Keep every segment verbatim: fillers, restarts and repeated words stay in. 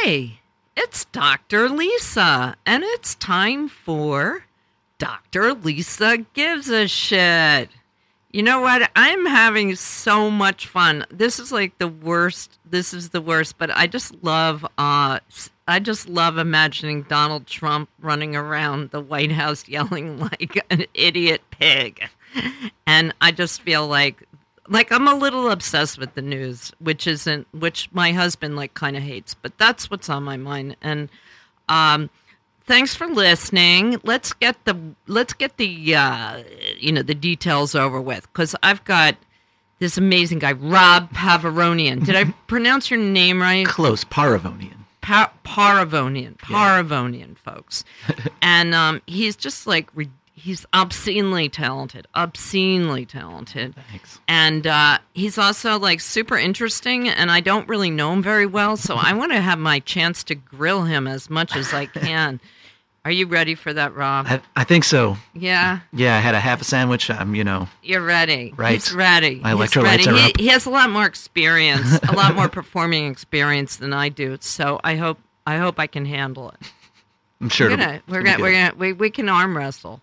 Hey, it's Doctor Lisa, and it's time for Doctor Lisa Gives a Shit. You know what? I'm having so much fun. This is like the worst. This is the worst, but I just love uh I just love imagining Donald Trump running around the White House yelling like an idiot pig. And I just feel like like I'm a little obsessed with the news, which isn't which my husband like kind of hates, but that's what's on my mind. And um thanks for listening. Let's get the let's get the uh, you know the details over with, because I've got this amazing guy, Rob Pavaronian. Did I pronounce your name right? Close, Paravonian. Pa- Paravonian, Paravonian, yeah. Folks, and um, he's just like re- he's obscenely talented, obscenely talented. Thanks. And uh, he's also like super interesting, and I don't really know him very well, so I want to have my chance to grill him as much as I can. Are you ready for that, Rob? I, I think so. Yeah? Yeah, I had a half a sandwich. I'm, you know. You're ready. Right. He's ready. My He's electrolytes ready. are he, up. He has a lot more experience, a lot more performing experience than I do. So I hope I hope I can handle it. I'm sure. We're gonna we're gonna, we're gonna we, we can arm wrestle.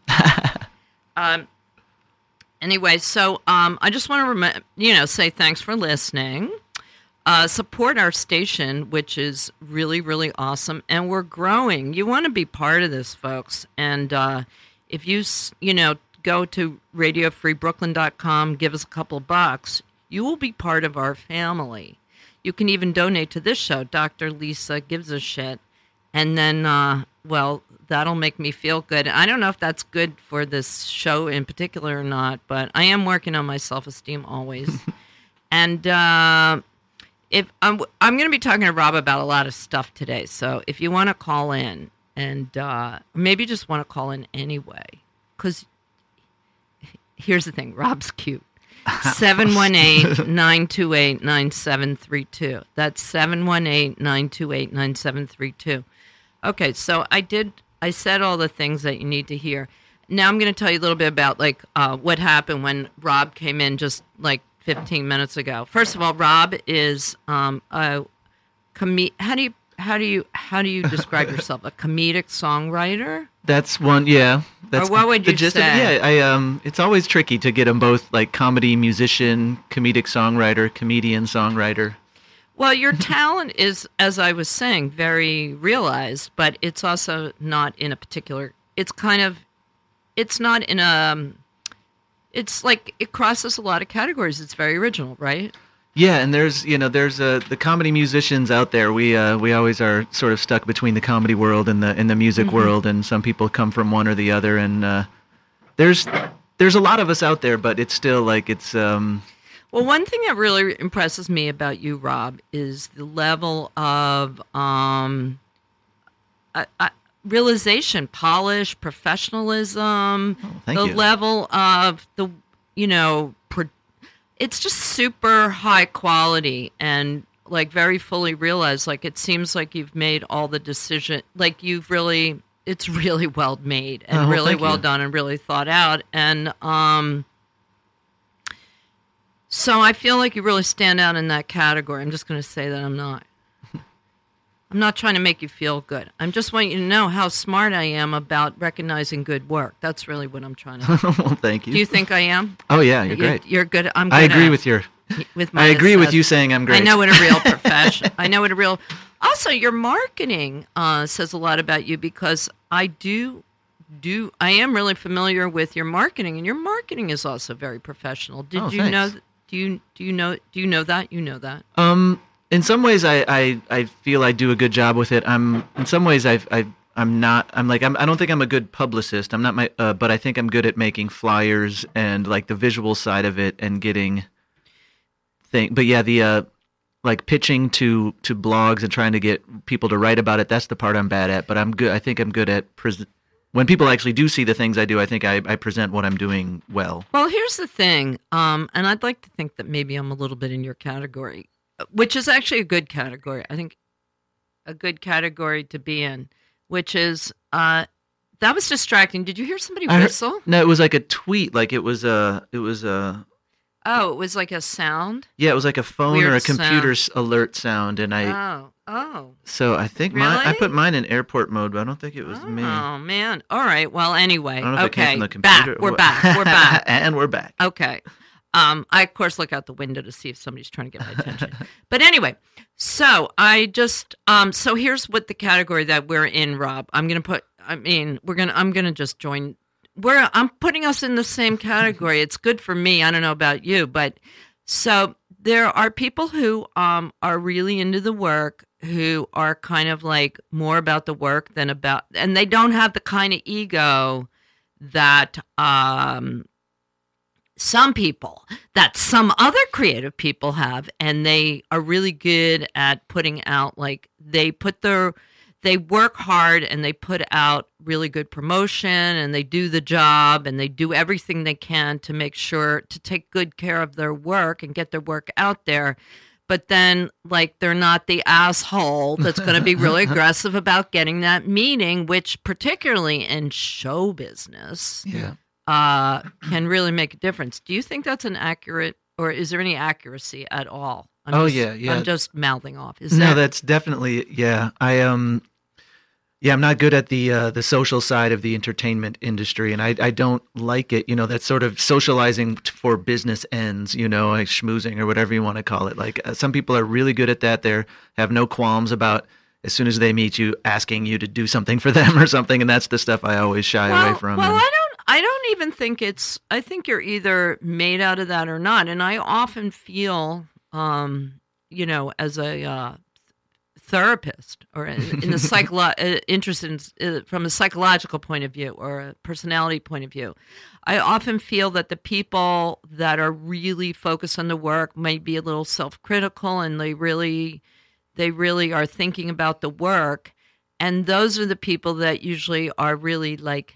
um. Anyway, so um, I just want to rem- you know say thanks for listening. Uh, support our station, which is really, really awesome, and we're growing. You want to be part of this, folks, and uh, if you, you know, go to radio free brooklyn dot com, give us a couple of bucks, you will be part of our family. You can even donate to this show, Doctor Lisa Gives a Shit, and then, uh, well, that'll make me feel good. I don't know if that's good for this show in particular or not, but I am working on my self-esteem always, and. Uh, If I'm, I'm going to be talking to Rob about a lot of stuff today, so if you want to call in, and uh, maybe just want to call in anyway, because here's the thing, Rob's cute. seven one eight, nine two eight, nine seven three two. That's seven one eight, nine two eight, nine seven three two. Okay, so I did, I said all the things that you need to hear. Now I'm going to tell you a little bit about like uh, what happened when Rob came in just like fifteen minutes ago. First of all, Rob is um, a com- how do you how do you how do you describe yourself? A comedic songwriter? That's one, yeah. That's or what would you the gist say? Of it. Yeah, I um, it's always tricky to get them both, like comedy musician, comedic songwriter, comedian songwriter. Well, your talent is, as I was saying, very realized, but it's also not in a particular. It's kind of, it's not in a. It's like it crosses a lot of categories. It's very original, right? Yeah, and there's you know there's uh, the comedy musicians out there. We uh, we always are sort of stuck between the comedy world and the and the music mm-hmm. world, and some people come from one or the other. And uh, there's there's a lot of us out there, but it's still like it's. Um... Well, one thing that really impresses me about you, Rob, is the level of um, I, I, realization, polish, professionalism, oh, thank the you. level of the, you know, pro- it's just super high quality and like very fully realized. Like it seems like you've made all the decision, like you've really, it's really well made and oh, really well you. done and really thought out. And um, so I feel like you really stand out in that category. I'm just going to say that I'm not. I'm not trying to make you feel good. I just want you to know how smart I am about recognizing good work. That's really what I'm trying to do. Well, thank you. Do you think I am? Oh, yeah, you're you're, great. You're good. I'm good I agree at, with your... With my I agree with assess- you saying I'm great. I know what a real profession... I know what a real... Also, your marketing uh, says a lot about you because I do... do. I am really familiar with your marketing, and your marketing is also very professional. Did oh, you thanks. know... Do you, do you know... Do you know that? You know that. Um... In some ways, I, I, I feel I do a good job with it. I'm in some ways I've, I I'm not. I'm like I'm, I don't think I'm a good publicist. I'm not my. Uh, but I think I'm good at making flyers and like the visual side of it and getting thing. But yeah, the uh, like pitching to, to blogs and trying to get people to write about it. That's the part I'm bad at. But I'm good. I think I'm good at pres- when people actually do see the things I do. I think I, I present what I'm doing well. Well, here's the thing, um, and I'd like to think that maybe I'm a little bit in your category. Which is actually a good category. I think a good category to be in, which is, uh, that was distracting. Did you hear somebody whistle? Heard, no, it was like a tweet. Like it was a, it was a, Oh, it was like a sound? Yeah, it was like a phone Weird or a computer sound. s- alert sound, and I. Oh, oh. So I think mine. I Really? put mine in airport mode, but I don't think it was Oh, me. I man. All right. Well, anyway. don't know if it came Okay. from the Back. computer. We're What- back. We're back. and we're back. Okay. Um, I, of course, look out the window to see if somebody's trying to get my attention. But anyway, so I just, um, so here's what the category that we're in, Rob. I'm going to put, I mean, we're going to, I'm going to just join, we're, I'm putting us in the same category. It's good for me. I don't know about you, but so there are people who, um, are really into the work, who are kind of like more about the work than about, and they don't have the kind of ego that, um, some people that some other creative people have, and they are really good at putting out, like they put their they work hard and they put out really good promotion, and they do the job, and they do everything they can to make sure to take good care of their work and get their work out there. But then, like, they're not the asshole that's going to be really aggressive about getting that meeting, which particularly in show business Yeah. uh, can really make a difference. Do you think that's an accurate, or is there any accuracy at all? I'm Oh, just, yeah, yeah. I'm just mouthing off. Is No, there? that's definitely yeah. I um, yeah, I'm not good at the uh, the social side of the entertainment industry, and I I don't like it. You know, that sort of socializing t- for business ends. You know, like schmoozing or whatever you want to call it. Like uh, some people are really good at that. They have no qualms about as soon as they meet you asking you to do something for them or something, and that's the stuff I always shy well, away from. well, and- I don't. I don't even think it's. I think you're either made out of that or not. And I often feel, um, you know, as a uh, therapist or in, in the psycholo- uh, interested in, uh, from a psychological point of view or a personality point of view, I often feel that the people that are really focused on the work might be a little self-critical, and they really, they really are thinking about the work, and those are the people that usually are really like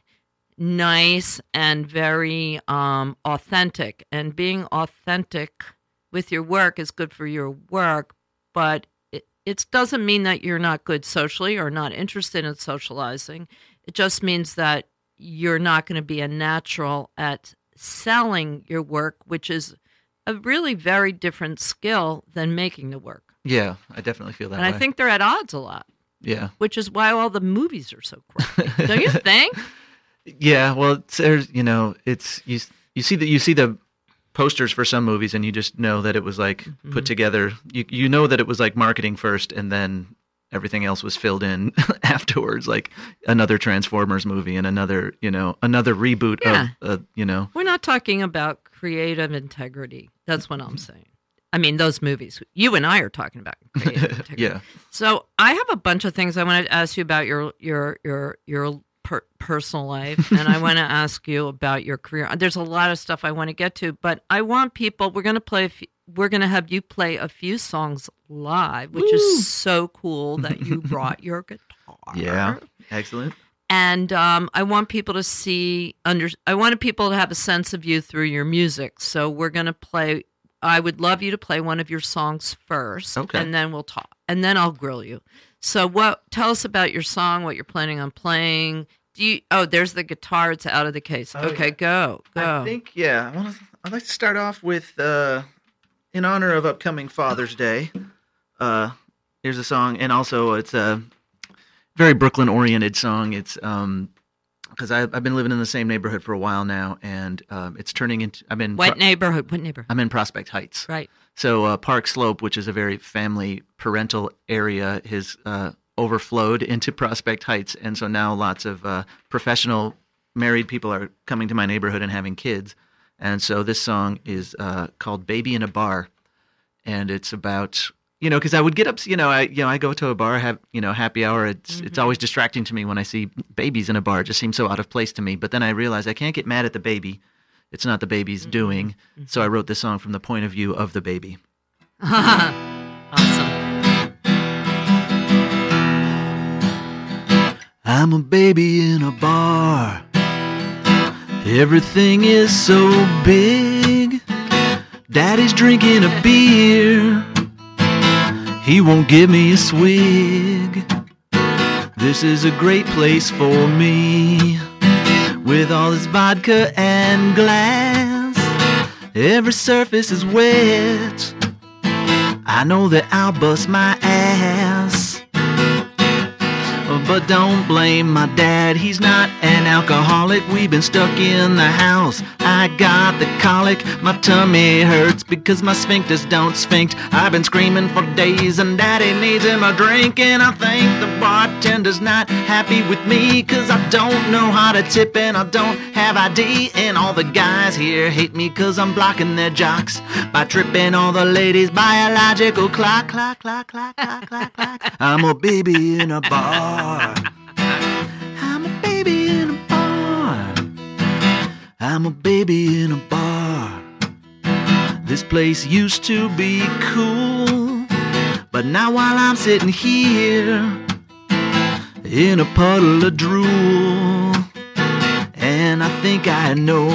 nice and very um, authentic. And being authentic with your work is good for your work, but it, it doesn't mean that you're not good socially or not interested in socializing. It just means that you're not going to be a natural at selling your work, which is a really very different skill than making the work. yeah, I definitely feel that And way. I think they're at odds a lot, yeah. which is why all the movies are so crappy. Don't you think? Yeah, well, it's, there's you know, it's you you see that you see the posters for some movies, and you just know that it was like Mm-hmm. put together. You you know that it was like marketing first, and then everything else was filled in afterwards, like another Transformers movie and another you know another reboot Yeah. of uh, you know. We're not talking about creative integrity. That's what I'm saying. I mean, those movies. You and I are talking about creative integrity. Yeah. So I have a bunch of things I want to ask you about your your your your per- personal life, and I want to ask you about your career. There's a lot of stuff I want to get to, but I want people. We're going to play. A few, we're going to have you play a few songs live, which Woo. is so cool that you brought your guitar. Yeah, excellent. And um, I want people to see under. I wanted people to have a sense of you through your music. So we're going to play. I would love you to play one of your songs first, Okay. and then we'll talk, and then I'll grill you. So, what? Tell us about your song. What you're planning on playing? Do you? Oh, there's the guitar. It's out of the case. Oh, okay, yeah. go, go. I think yeah. I want to. I'd like to start off with uh, in honor of upcoming Father's Day. Uh, here's a song, and also it's a very Brooklyn-oriented song. It's um, because I've I've been living in the same neighborhood for a while now, and um, it's turning into. I'm in. what Pro- neighborhood? What neighborhood? I'm in Prospect Heights. Right. So uh, Park Slope, which is a very family parental area, has uh, overflowed into Prospect Heights, and so now lots of uh, professional married people are coming to my neighborhood and having kids. And so this song is uh, called "Baby in a Bar," and it's about you know because I would get up, you know, I you know I go to a bar, have you know happy hour. It's Mm-hmm. it's always distracting to me when I see babies in a bar. It just seems so out of place to me. But then I realize I can't get mad at the baby. It's not the baby's Mm-hmm. doing. So I wrote this song from the point of view of the baby. Awesome. I'm a baby in a bar. Everything is so big. Daddy's drinking a beer. He won't give me a swig. This is a great place for me. With all this vodka and glass, every surface is wet. I know that I'll bust my ass, but don't blame my dad, he's not an alcoholic. We've been stuck in the house, I got the colic. My tummy hurts because my sphincters don't sphinct. I've been screaming for days and daddy needs him a drink. And I think the bartender's not happy with me, cause I don't know how to tip and I don't have I D. And all the guys here hate me cause I'm blocking their jocks by tripping all the ladies' biological clock, clock, clock, clock, clock, clock, clock. I'm a baby in a bar. I'm a baby in a bar. I'm a baby in a bar. This place used to be cool, but now while I'm sitting here in a puddle of drool, and I think I know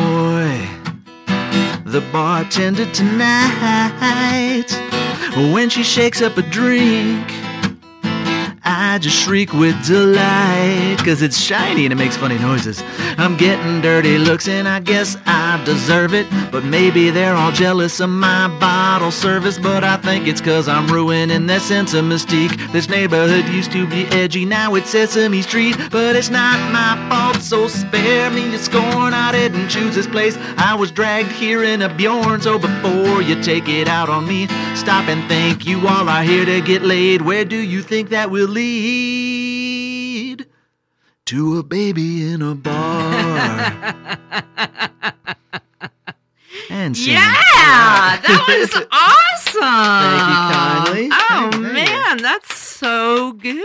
the bartender tonight. When she shakes up a drink, I just shriek with delight, cause it's shiny and it makes funny noises. I'm getting dirty looks and I guess I deserve it, but maybe they're all jealous of my bottle service. But I think it's cause I'm ruining their sense of mystique. This neighborhood used to be edgy, now it's Sesame Street. But it's not my fault, so spare me a scorn. I didn't choose this place, I was dragged here in a Bjorn. So before you take it out on me, stop and think. You all are here to get laid. Where do you think that will lead? To a baby in a bar. And sing. Yeah, that was awesome. Thank you kindly. Oh Thank you. man, that's so good.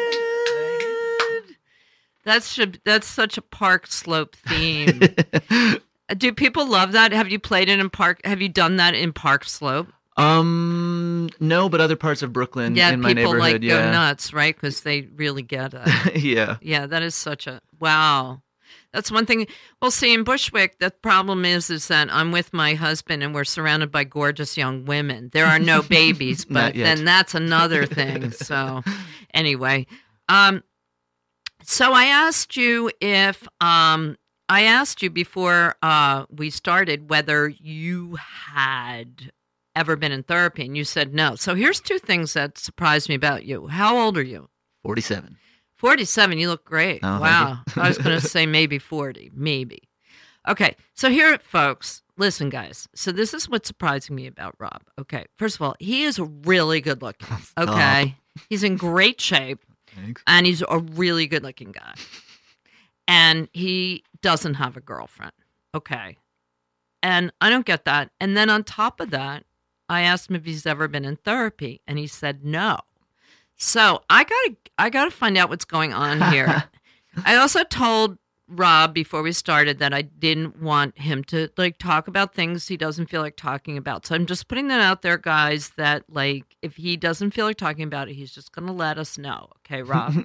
That's should that's such a Park Slope theme. Do people love that? Have you played it in Park? Have you done that in Park Slope? Um, no, but other parts of Brooklyn Yeah, in my people neighborhood. like yeah. go nuts, right? Because they really get it. Yeah. Yeah, that is such a wow. That's one thing. Well, see, in Bushwick, the problem is, is that I'm with my husband and we're surrounded by gorgeous young women. There are no babies, but Not yet. then that's another thing. So, anyway, um, so I asked you if um, I asked you before uh, we started whether you had ever been in therapy, and you said no. So here's two things that surprised me about you. How old are you? forty-seven. forty-seven, you look great. Oh, wow. thank you. I was going to say maybe forty, maybe. Okay, so here, folks, listen, guys. So this is what's surprising me about Rob. Okay, first of all, he is really good looking. Okay, he's in great shape, Thanks. and he's a really good looking guy. And he doesn't have a girlfriend. Okay, and I don't get that. And then on top of that, I asked him if he's ever been in therapy, and he said no. So I gotta, I gotta find out what's going on here. I also told Rob before we started that I didn't want him to like talk about things he doesn't feel like talking about. So I'm just putting that out there, guys. That like, if he doesn't feel like talking about it, he's just gonna let us know. Okay, Rob.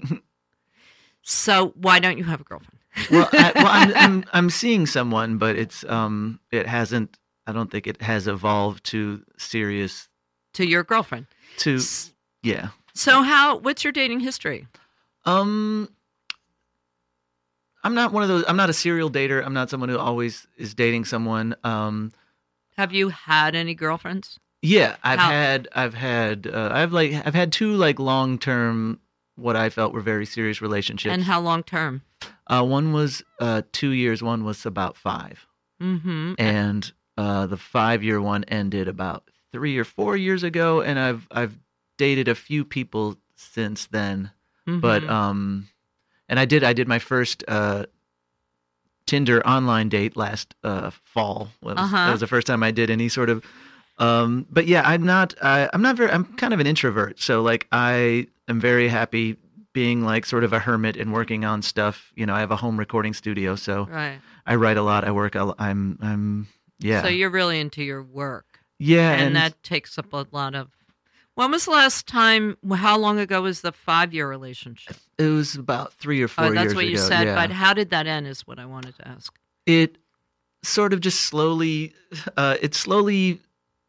So why don't you have a girlfriend? well, I, well, I'm, I'm I'm seeing someone, but it's um, it hasn't. I don't think it has evolved to serious. To your girlfriend. To S- yeah. So how? What's your dating history? Um, I'm not one of those. I'm not a serial dater. I'm not someone who always is dating someone. Um, Have you had any girlfriends? yeah, I've How- had. I've had. Uh, I've like. I've had two like long term, what I felt were very serious relationships. And how long term? Uh, one was uh two years. One was about five. Mm-hmm. And uh, the five year one ended about three or four years ago, and I've I've dated a few people since then. Mm-hmm. But um, and I did I did my first uh Tinder online date last uh fall. That was, Uh-huh. that was the first time I did any sort of. Um, but yeah, I'm not. I, I'm not very. I'm kind of an introvert, so like I am very happy being like sort of a hermit and working on stuff. You know, I have a home recording studio, so Right. I write a lot. I work. a l- I'm. I'm. Yeah. So you're really into your work. yeah, And, and, that takes up a lot of. When was the last time? How long ago was the five-year relationship? it was about three or four Oh, that's years what you ago. said. yeah. But how did that end? Is what I wanted to ask. it sort of just slowly. Uh, it slowly.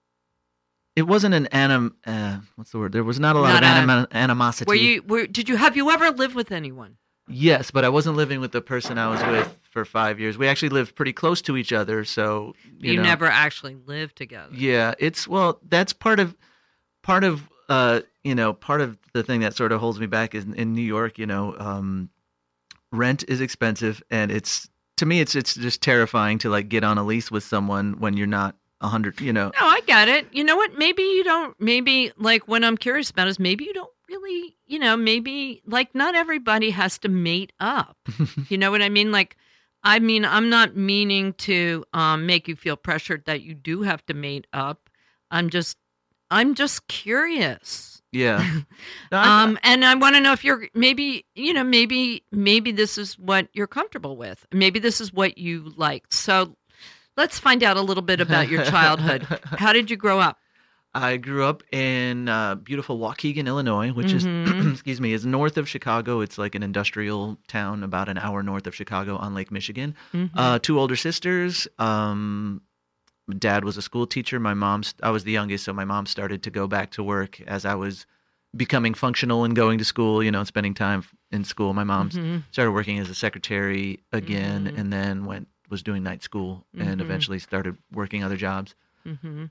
It wasn't an anim. Uh, what's the word? There was not a lot Not of a- anim- animosity. Were you? Were did you? Have you ever lived with anyone? Yes, but I wasn't living with the person I was with for five years. We actually lived pretty close to each other, so you, You know, never actually lived together. Yeah, it's well, that's part of part of uh, you know, part of the thing that sort of holds me back is in New York. You know, um, rent is expensive, and it's to me, it's it's just terrifying to like get on a lease with someone when you're not a hundred. You know, No, I get it. You know what? Maybe you don't. Maybe like what I'm curious about is maybe you don't really. You know, maybe like not everybody has to mate up. You know what I mean? Like, I mean, I'm not meaning to um, make you feel pressured that you do have to mate up. I'm just, I'm just curious. yeah. No, I- Um, and I want to know if you're maybe, you know, maybe, maybe this is what you're comfortable with. Maybe this is what you like. So let's find out a little bit about your childhood. How did you grow up? I grew up in uh, beautiful Waukegan, Illinois, which Mhm. is, excuse me, is north of Chicago. It's like an industrial town about an hour north of Chicago on Lake Michigan. Mhm. Uh, two older sisters. Um, dad was a school teacher. My mom, I was the youngest, so my mom started to go back to work as I was becoming functional and going to school, you know, and spending time in school. My mom Mhm. started working as a secretary again, Mhm. and then went was doing night school, and Mhm. eventually started working other jobs. Mhm.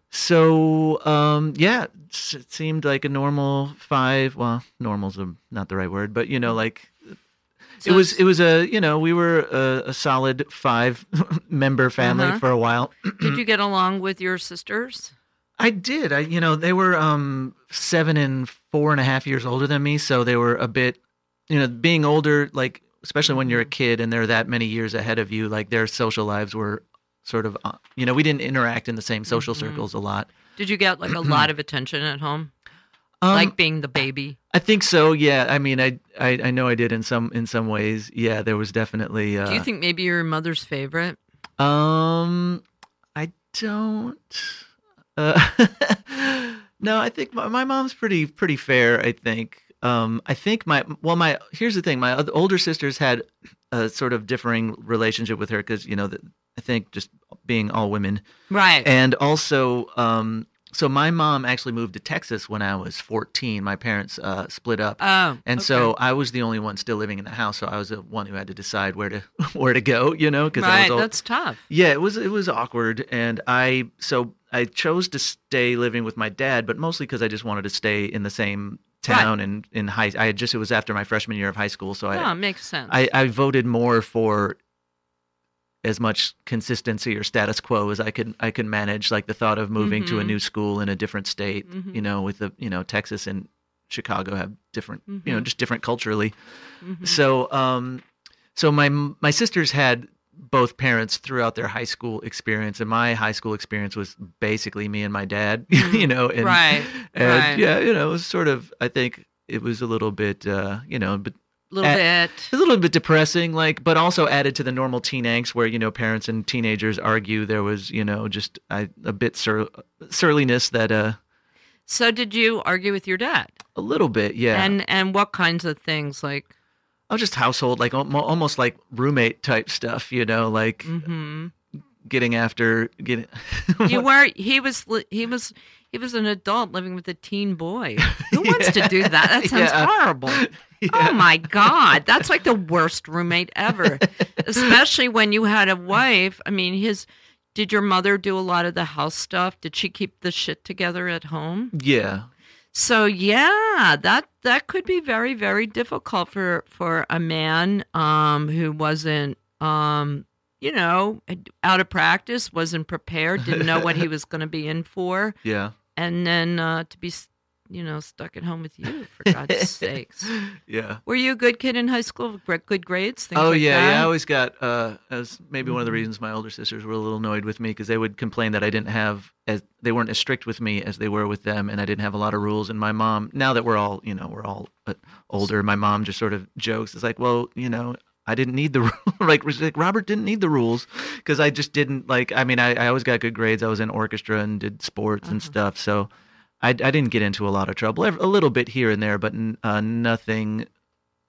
So, um, yeah, s- it seemed like a normal five. Well, normal's a, not the right word, but you know, like So it was. it's- It was a you know we were a, a solid five member family Uh-huh. for a while. Did you get along with your sisters? I did. I you know they were um seven and four and a half years older than me, so they were a bit, you know, being older, like especially when you're a kid and they're that many years ahead of you, like their social lives were sort of, uh, you know, we didn't interact in the same social Mhm. circles a lot. Did you get like a lot of attention at home, Um, like being the baby? I think so. Yeah. I mean, I, I, I know I did in some, in some ways. Yeah, there was definitely. Uh, Do you think maybe you're your mother's favorite? Um, I don't. Uh, no, I think my, my mom's pretty, pretty fair. I think. Um, I think my well, my here's the thing. My other, older sisters had a sort of differing relationship with her because you know, the, I think just being all women. Right. And also, um, so my mom actually moved to Texas when I was fourteen. My parents uh, split up, oh. and okay. so I was the only one still living in the house. So I was the one who had to decide where to where to go. You know, because I right, was old. that's tough. Yeah, it was it was awkward, and I so I chose to stay living with my dad, but mostly because I just wanted to stay in the same town and in high. I had just it was after my freshman year of high school, so Oh, I makes sense. I, I voted more for as much consistency or status quo as I could I could manage. Like the thought of moving to a Mhm. new school in a different state, Mhm. you know, with the you know Texas and Chicago have different, you know, Mhm. just different culturally. Mhm. So, um, so my my sisters had both parents throughout their high school experience, and my high school experience was basically me and my dad, you know, and, Right, and right. yeah, you know, it was sort of, I think it was a little bit, uh, you know, but A little at- bit. a little bit depressing, like, but also added to the normal teen angst where, you know, parents and teenagers argue. There was, you know, just I, a bit sur- surliness that, uh, So did you argue with your dad? a little bit, yeah. And and what kinds of things like Oh, just household, like almo- almost like roommate type stuff, you know, like mhm. getting after getting. You were he was li- he was he was an adult living with a teen boy. Who wants to do that? That sounds Yeah. horrible. Yeah. Oh my God. That's like the worst roommate ever. Especially when you had a wife. I mean, his did your mother do a lot of the house stuff? Did she keep the shit together at home? Yeah, So yeah, that that could be very very difficult for for a man um who wasn't um you know out of practice, wasn't prepared, didn't know what he was going to be in for, yeah, and then uh, to be you know stuck at home with you for God's sakes. yeah. Were you a good kid in high school? Gr- Good grades? Things Oh like yeah, that? yeah. I always got. Uh, as maybe one of the reasons my older sisters were a little annoyed with me because they would complain that I didn't have as they weren't as strict with me as they were with them, and I didn't have a lot of rules. And my mom, now that we're all, you know, we're all uh, older, my mom just sort of jokes. It's like, well, you know, I didn't need the rule. like, like Robert didn't need the rules because I just didn't like. I mean, I, I always got good grades. I was in orchestra and did sports and Uh-huh. stuff, so I, I didn't get into a lot of trouble. A little bit here and there, but uh, nothing.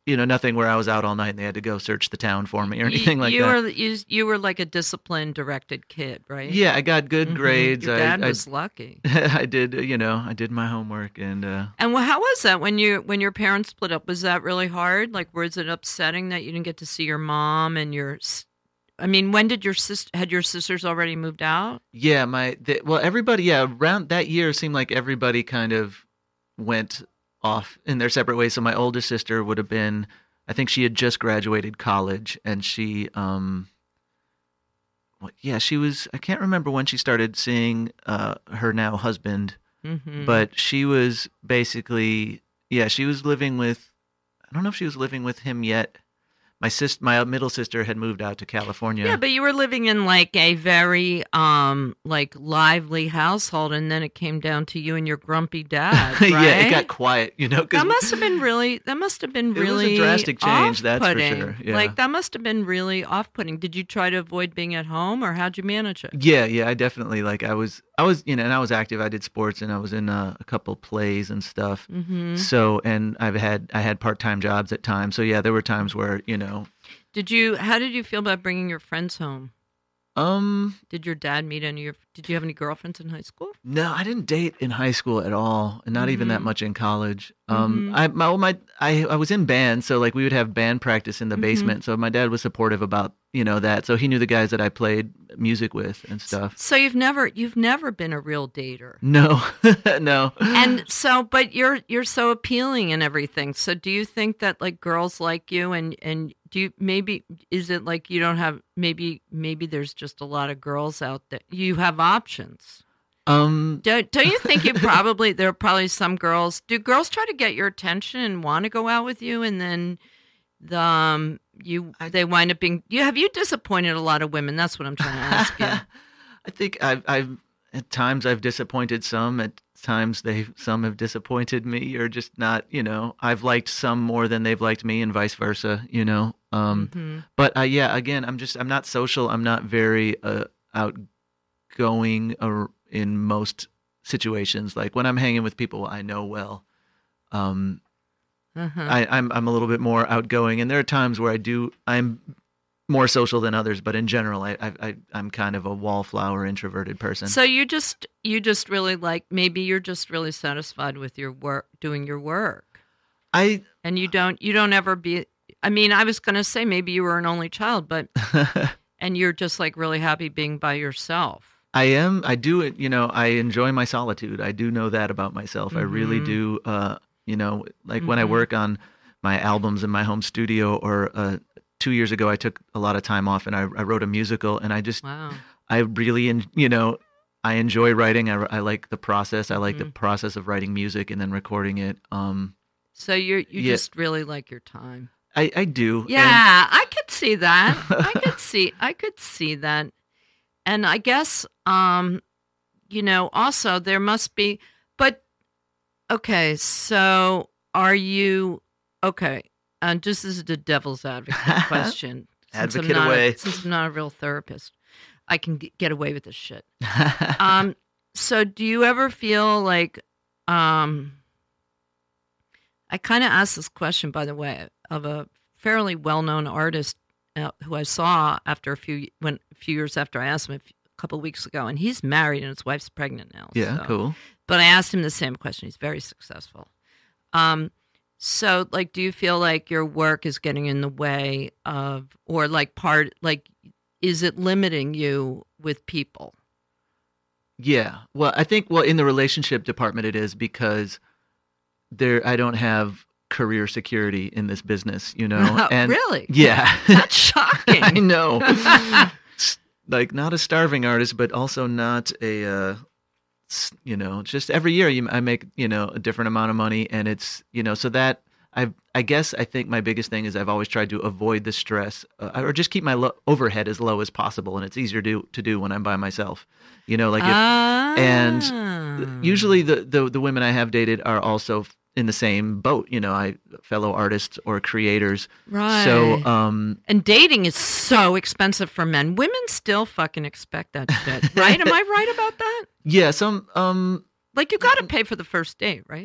you know, nothing where I was out all night and they had to go search the town for me or anything you, like you that. Were, you, you were like a disciplined, directed kid, right? Yeah, I got good Mhm. grades. Your I, dad I, was lucky. I did, you know, I did my homework and. Uh, And well, how was that when you when your parents split up? Was that really hard? Like, was it upsetting that you didn't get to see your mom and your? s- I mean, when did your sister had your sisters already moved out? Yeah, my the, well, everybody. Yeah, around that year, it seemed like everybody kind of went off in their separate ways. So my oldest sister would have been, I think she had just graduated college, and she, um, well, yeah, she was. I can't remember when she started seeing uh, her now husband, Mm-hmm. but she was basically, yeah, she was living with. I don't know if she was living with him yet. My sis, my middle sister, had moved out to California. Yeah, but you were living in like a very um like lively household, and then it came down to you and your grumpy dad. Right? Yeah, it got quiet, you know. 'Cause That must have been really. That must have been It was a really drastic change, that's for off-putting. sure, yeah. Like that must have been really off-putting. Did you try to avoid being at home, or how'd you manage it? Yeah, yeah, I definitely like. I was, I was, you know, and I was active. I did sports, and I was in uh, a couple plays and stuff. Mm-hmm. So, and I've had, I had part time jobs at times. So yeah, there were times where, you know, Did you? How did you feel about bringing your friends home? um, Did your dad meet any? of your Did you have any girlfriends in high school? no, I didn't date in high school at all, and not even that Mhm. much in college. Um, Mhm. I my, well, my I I was in band, so like we would have band practice in the Mhm. basement. So my dad was supportive about you know that. So he knew the guys that I played music with and stuff. So you've never you've never been a real dater. No, no. And so but you're you're so appealing and everything. So do you think that like girls like you and and do you maybe is it like you don't have maybe maybe there's just a lot of girls out there. You have options. um, Don't, don't you think you probably there are probably some girls do girls try to get your attention and want to go out with you and then the um you I- they wind up being you have you disappointed a lot of women? That's what I'm trying to ask you. I think I've, I've at times I've disappointed some. At times they some have disappointed me, or just not. You know, I've liked some more than they've liked me, and vice versa. You know, um, Mhm. but uh, yeah, again, I'm just I'm not social. I'm not very uh, outgoing or in most situations. Like when I'm hanging with people I know well. Um, Uh-huh. I, I'm I'm a little bit more outgoing, and there are times where I do I'm more social than others, but in general, I, I, I I'm kind of a wallflower, introverted person. So you just you just really like maybe you're just really satisfied with your work doing your work. I And you don't you don't ever be I mean, I was going to say maybe you were an only child, but and you're just like really happy being by yourself. I am I do it. You know, I enjoy my solitude. I do know that about myself. I really Mhm. do. Uh, you know, like when I Mhm. work on my albums in my home studio, or uh, two years ago, I took a lot of time off and I, I wrote a musical, and I just Wow. I really, en- you know, I enjoy writing. I, I like the process. I like the Mhm. process of writing music and then recording it. Um, So you you Yeah. just really like your time. I, I do. and- Yeah, I could see that. I could see I could see that. And I guess um you know, also there must be but okay, so are you okay, and just as the devil's advocate question. since I'm Advocate not a- away. since I'm not a real therapist, I can g- get away with this shit. Um so do you ever feel like um I kind of asked this question, by the way, of a fairly well-known artist uh, who I saw after a few when a few years after I asked him a, few, a couple of weeks ago, and he's married and his wife's pregnant now. yeah, so- cool. But I asked him the same question. He's very successful. Um, so like, do you feel like your work is getting in the way of, or like part, like, is it limiting you with people? Yeah. Well, I think well in the relationship department it is, because there I don't have career security in this business, you know. And Really? yeah. That's shocking. I know. S- like not a starving artist, but also not a uh s- you know, just every year you I make, you know, a different amount of money, and it's, you know, so that I I guess I think my biggest thing is I've always tried to avoid the stress, uh, or just keep my lo- overhead as low as possible, and it's easier to to do when I'm by myself. You know, like if Ah. and usually the, the the women I have dated are also in the same boat, you know, I fellow artists or creators. Right. So um And dating is so expensive for men. Women still fucking expect that shit, right? Am I right about that? yeah, some um Like you got to pay for the first date, right?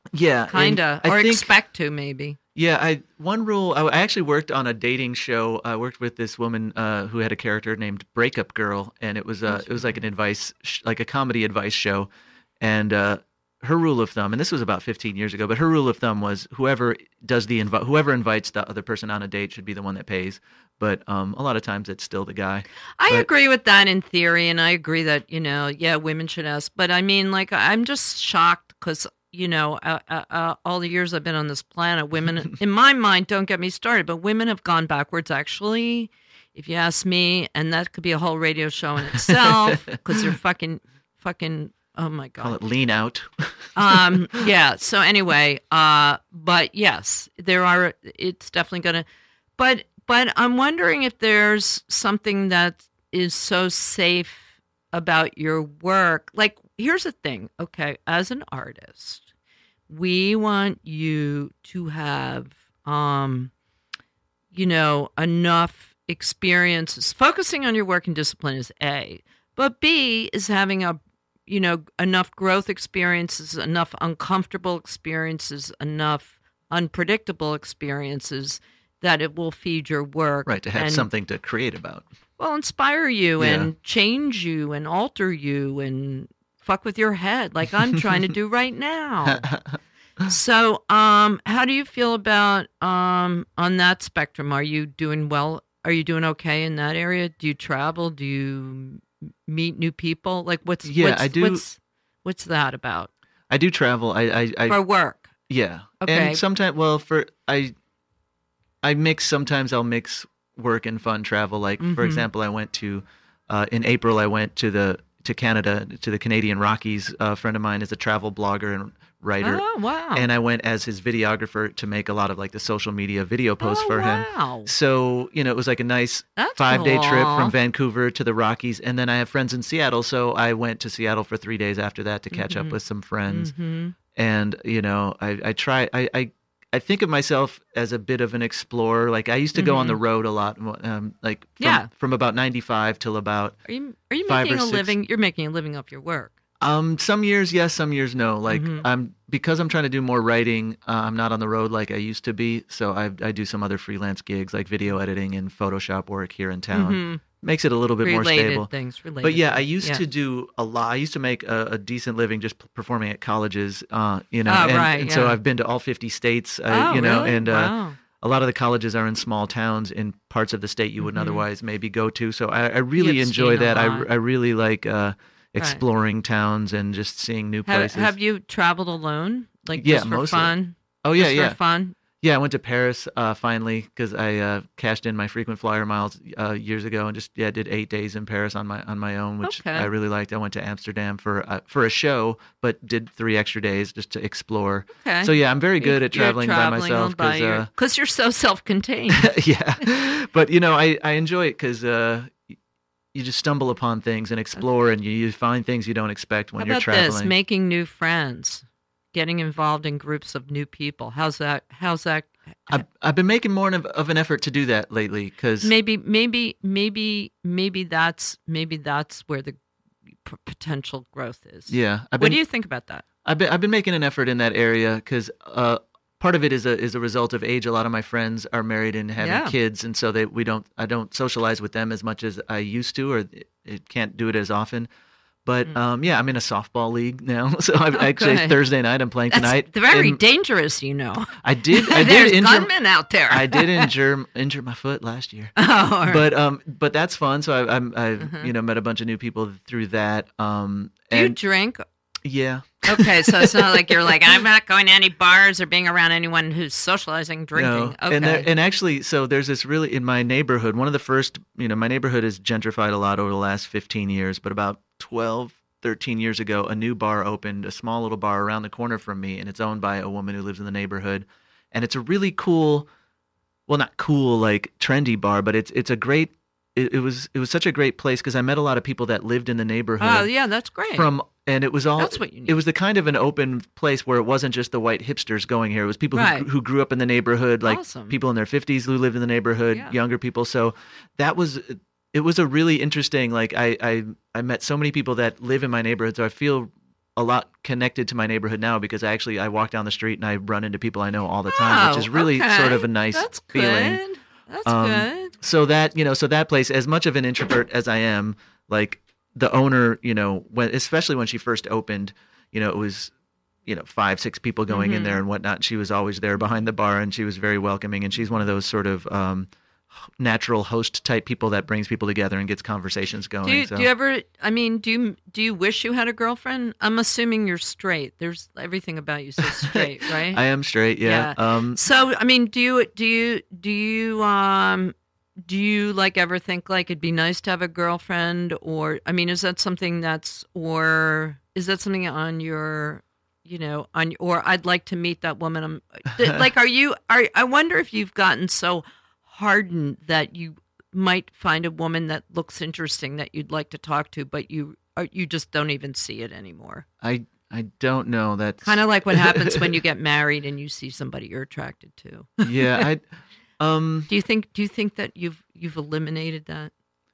Yeah, and Kinda, I or think- expect to maybe. Yeah, I one rule. I, I actually worked on a dating show. I worked with this woman uh, who had a character named Breakup Girl, and it was uh, it was like an advice, sh- like a comedy advice show. And uh, her rule of thumb, and this was about fifteen years ago, but her rule of thumb was whoever does the invi- whoever invites the other person on a date should be the one that pays. But um, a lot of times it's still the guy. I But- agree with that in theory, and I agree that, you know, yeah, women should ask. But I mean, like, I'm just shocked because, you know, uh, uh, uh, all the years I've been on this planet, women, in my mind, don't get me started, but women have gone backwards, actually, if you ask me. And that could be a whole radio show in itself because they're fucking, fucking, oh my God. Call it lean out. um yeah, so anyway, uh but yes, there are, it's definitely gonna, but but I'm wondering if there's something that is so safe about your work. Like, here's the thing, okay, as an artist, we want you to have um you know, enough experiences. Focusing on your work and discipline is A, but B is having a, you know, enough growth experiences, enough uncomfortable experiences, enough unpredictable experiences that it will feed your work. Right, to have and, something to create about. well, inspire you Yeah. and change you and alter you and fuck with your head like I'm trying to do right now. So, um, how do you feel about um on that spectrum? Are you doing well? Are you doing okay in that area? Do you travel? Do you meet new people? Like, what's Yeah, what's, I do- What's, what's that about I do travel. I, I, I for work? yeah. Okay. And sometimes, well, for I, I mix. Sometimes I'll mix work and fun travel. Like for Mhm. example, I went to uh, in April. I went to the to Canada to the Canadian Rockies. A friend of mine is a travel blogger and writer. Oh wow! And I went as his videographer to make a lot of like the social media video posts oh, for him. wow. So, you know, it was like a nice That's five day trip cool. from Vancouver to the Rockies. And then I have friends in Seattle. So I went to Seattle for three days after that to catch Mhm. up with some friends. Mhm. And, you know, I, I try, I, I, I think of myself as a bit of an explorer. Like I used to go on the road a lot, um, like from, Mm-hmm. Yeah. from about ninety-five till about, Are you are you Five making or a six. living? You're making a living off your work. um, some years, yes, some years, no. Like Mhm. I'm, because I'm trying to do more writing, uh, I'm not on the road like I used to be. So I, I do some other freelance gigs like video editing and Photoshop work here in town. Mhm. Makes it a little bit more Related stable. things. Related. But yeah, I things. used Yeah. to do a lot. I used to make a, a decent living just p- performing at colleges, uh, you know. Oh, and, right, and so yeah. I've been to all fifty states, uh, Oh, you know, really? and uh, Wow. a lot of the colleges are in small towns in parts of the state you wouldn't Mhm. otherwise maybe go to. So I, I really You've enjoy seen a that. I, lot. I really like uh, exploring towns and just seeing new Have, places. have you traveled alone? Like Yeah, just for mostly. fun? oh yeah, just yeah, for fun? yeah. I went to Paris uh, finally because I uh, cashed in my frequent flyer miles uh, years ago and just yeah did eight days in Paris on my on my own, which Okay. I really liked. I went to Amsterdam for uh, for a show, but did three extra days just to explore. Okay. So yeah, I'm very good You- at you're traveling, by myself by because your- uh, 'cause you're so self-contained. yeah, but you know I I enjoy it because. Uh, you just stumble upon things and explore, and you, you find things you don't expect when How you're about traveling. this? Making new friends, getting involved in groups of new people. How's that? How's that? I've, I've been making more of, of an effort to do that lately because Maybe, maybe, maybe, maybe that's maybe that's where the p- potential growth is. yeah, I've What been do you think about that? I've been I've been making an effort in that area because uh, part of it is a is a result of age. A lot of my friends are married and having Yeah. kids, and so they we don't I don't socialize with them as much as I used to, or it, it can't do it as often. But Mm. um, yeah, I'm in a softball league now, so I've actually Okay. Thursday night I'm playing That's tonight. very And dangerous, you know. I did I There's did injure gunmen out there. I did injure injure my foot last year. Oh, all right. But um, but that's fun. So I, I'm I've Mhm. you know met a bunch of new people through that. Um, do you and drink? yeah, Okay, so it's not like you're like, I'm not going to any bars or being around anyone who's socializing, drinking. no. Okay. And there, and actually, so there's this really in my neighborhood. One of the first, you know, my neighborhood has gentrified a lot over the last fifteen years. But about twelve, thirteen years ago, a new bar opened, a small little bar around the corner from me, and it's owned by a woman who lives in the neighborhood. And it's a really cool, well, not cool like trendy bar, but it's it's a great. It, it was it was such a great place because I met a lot of people that lived in the neighborhood. Oh, yeah, that's great. From and it was all That's what you need. it was the kind of an open place where it wasn't just the white hipsters going here. It was people Right. who, who grew up in the neighborhood, like Awesome. people in their fifties who lived in the neighborhood, Yeah. younger people. So that was it was a really interesting like I, I I met so many people that live in my neighborhood, so I feel a lot connected to my neighborhood now because I actually I walk down the street and I run into people I know all the time, which is really okay. sort of a nice That's feeling. Good. That's Um, good. So that, you know, so that place, as much of an introvert as I am, like the owner, you know, when especially when she first opened, you know, it was, you know, five, six people going Mm-hmm. in there and whatnot. She was always there behind the bar and she was very welcoming. And she's one of those sort of um, natural host type people that brings people together and gets conversations going. Do you, so. do you ever? I mean, do you do you wish you had a girlfriend? I'm assuming you're straight. There's everything about you says straight, right? I am straight, yeah. Um, So, I mean, do you do you do you um do you like ever think like it'd be nice to have a girlfriend, or I mean, is that something that's or is that something on your you know on or I'd like to meet that woman? I'm like, are you are I wonder if you've gotten so hardened that you might find a woman that looks interesting that you'd like to talk to, but you or you just don't even see it anymore. I I don't know. That's Kind of like what happens when you get married and you see somebody you're attracted to. yeah. I um Do you think? Do you think that you've you've eliminated that?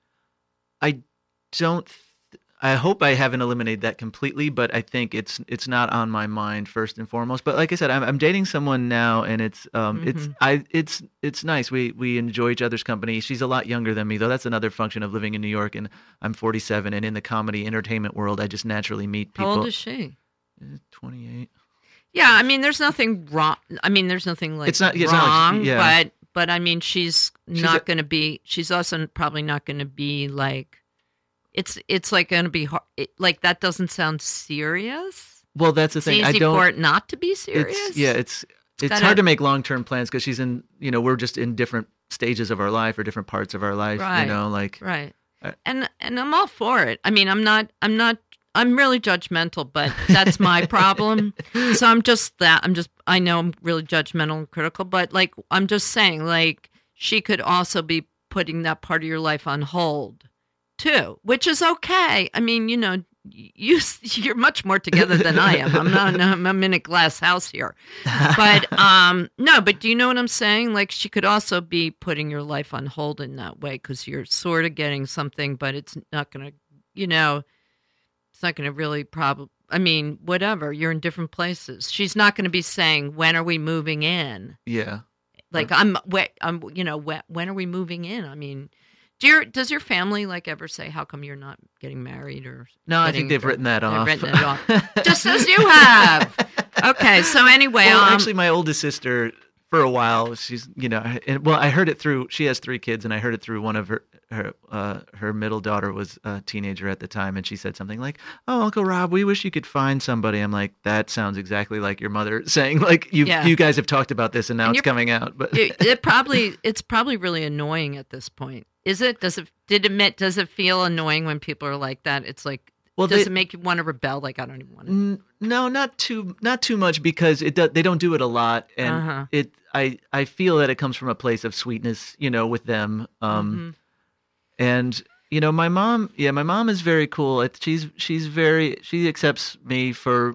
I don't. Th- I hope I haven't eliminated that completely, but I think it's it's not on my mind first and foremost. But like I said, I'm I'm dating someone now, and it's um it's Mhm. I it's it's nice. We we enjoy each other's company. She's a lot younger than me, though. That's another function of living in New York, and I'm forty-seven. And in the comedy entertainment world, I just naturally meet people. How old is she? twenty-eight. Yeah, I mean, there's nothing wrong. I mean, there's nothing like It's not- it's not like- wrong, yeah. but but I mean, she's She's not a- going to be. She's also probably not going to be like. It's it's like going to be hard. It, like that doesn't sound serious. Well, that's the It's thing. easy I don't. for it not to be serious. It's yeah. It's it's gotta- hard to make long term plans because she's in. You know, we're just in different stages of our life or different parts of our life. Right. You know, like Right. I- And and I'm all for it. I mean, I'm not I'm not I'm really judgmental, but that's my problem. So I'm just that I'm just I know I'm really judgmental and critical, but like I'm just saying like she could also be putting that part of your life on hold too, which is okay. I mean, you know, you you're much more together than I am. I'm not I'm, I'm in a glass house here. But um no, but do you know what I'm saying? Like she could also be putting your life on hold in that way because you're sort of getting something, but it's not going to, you know, it's not going to really probably. I mean, whatever. You're in different places. She's not going to be saying, "When are we moving in?" yeah. Like I'm, wh- I'm, you know, wh- when are we moving in? I mean, do your, does your family like ever say, "How come you're not getting married?" Or No, I getting think they've a- written that they've off. written it off, just as you have. Okay, so anyway, Well, um, actually, my oldest sister, for a while, she's you know, and, well, I heard it through. She has three kids, and I heard it through one of her her uh, her middle daughter was a teenager at the time, and she said something like, "Oh, Uncle Rob, we wish you could find somebody." I'm like, that sounds exactly like your mother saying, like you Yeah. you guys have talked about this, and now And it's you're- coming out. But it, it probably it's probably really annoying at this point. Is it? Does it? Did it? admit- Does it feel annoying when people are like that? It's like, well, does they, it make you want to rebel? Like I don't even want to. N- no, not too not too much because it do, they don't do it a lot, and Uh-huh. it I I feel that it comes from a place of sweetness, you know, with them. Um, Mhm. And you know, my mom, yeah, my mom is very cool. It, she's she's very she accepts me for,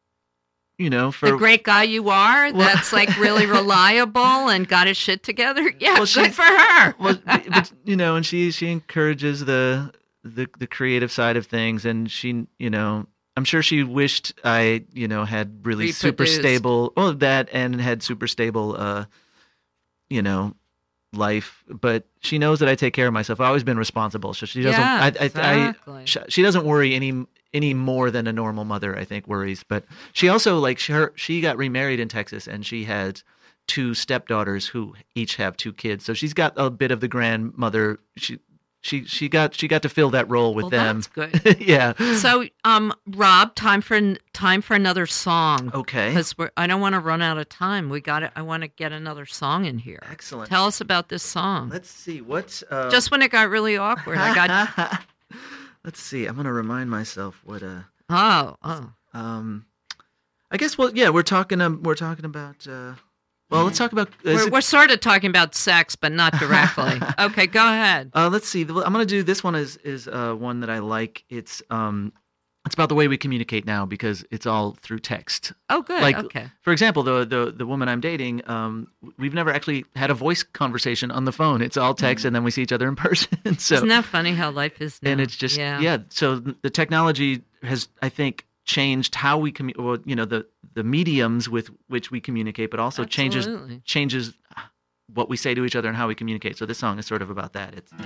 you know, for The great guy you are, Well- that's like really reliable and got his shit together. Yeah, Well, good she's- for her. well, but, but, you know, and she she encourages the the the creative side of things, and she, you know, I'm sure she wished I, you know, had really super Reproduced. stable, well, that and had super stable, uh, you know, life. But she knows that I take care of myself. I've always been responsible, so she doesn't. Yeah, I, I, exactly. I, she, she doesn't worry any any more than a normal mother, I think, worries. But she also like she, her she got remarried in Texas, and she had two stepdaughters who each have two kids. So she's got a bit of the grandmother. She she she got she got to fill that role with Well, them. that's good. Yeah. So, um, Rob, time for time for another song. Okay. Because we're I don't want to run out of time. We got it. I want to get another song in here. Excellent. Tell us about this song. Let's see what. Uh, Just when it got really awkward, I got Let's see. I'm gonna remind myself what. Uh. oh oh. Um. I guess. Well, yeah. We're talking. Um. We're talking about. Uh. Well, let's talk about. is We're, it- we're sort of talking about sex, but not directly. Okay, go ahead. Uh, let's see. I'm gonna do this one. Is is uh, one that I like. It's um, it's about the way we communicate now because it's all through text. Oh, good. Like, okay. For example, the the the woman I'm dating, um, we've never actually had a voice conversation on the phone. It's all text, and then we see each other in person. So Isn't that funny how life is now? and it's just yeah. yeah. So the technology has, I think, changed how we commu- well, you know, the the mediums with which we communicate, but also changes Absolutely. changes what we say to each other and how we communicate. So this song is sort of about that. It's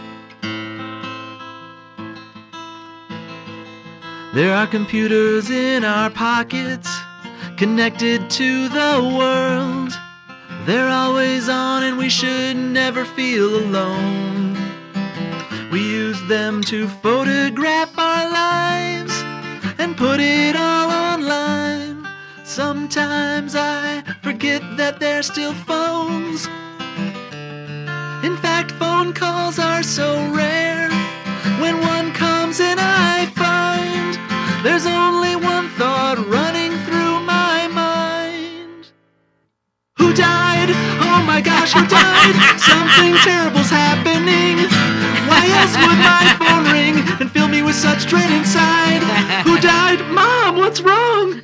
There are computers in our pockets, connected to the world. They're always on and we should never feel alone. We use them to photograph our lives and put it all online. Sometimes I forget that they're still phones. In fact, phone calls are so rare. When one comes in, I find there's only one thought running through my mind. Who died? Oh my gosh, who died? Something terrible's happening. Why else would my phone ring and fill me with such dread inside? Who died? Mom, what's wrong?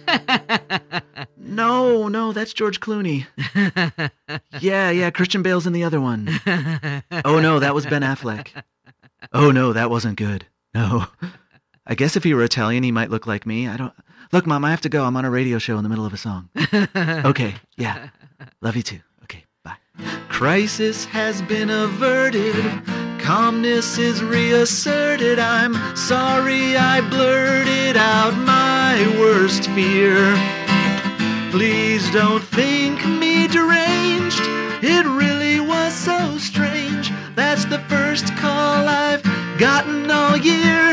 No, no, that's George Clooney. Yeah, yeah, Christian Bale's in the other one. Oh no, that was Ben Affleck. Oh no, that wasn't good. No. I guess if he were Italian, he might look like me. I don't... Look, Mom, I have to go. I'm on a radio show in the middle of a song. Okay, yeah. Love you too. Okay, bye. Crisis has been averted. Calmness is reasserted. I'm sorry I blurted out my worst fear. Please don't think me deranged. It really was so strange. That's the first call I've gotten all year.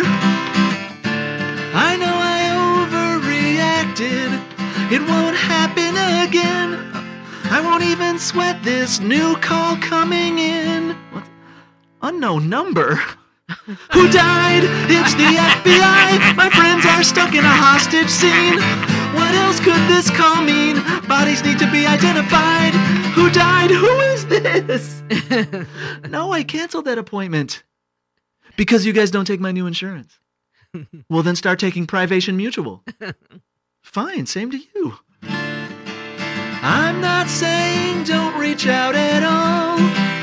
I know I overreacted. It won't happen again. I won't even sweat this new call coming in. What? Unknown number? Who died? It's the F B I. My friends are stuck in a hostage scene. What else could this call mean? Bodies need to be identified. Who died? Who is this? No, I canceled that appointment. Because you guys don't take my new insurance. Well, then start taking Privation Mutual. Fine, same to you. I'm not saying don't reach out at all.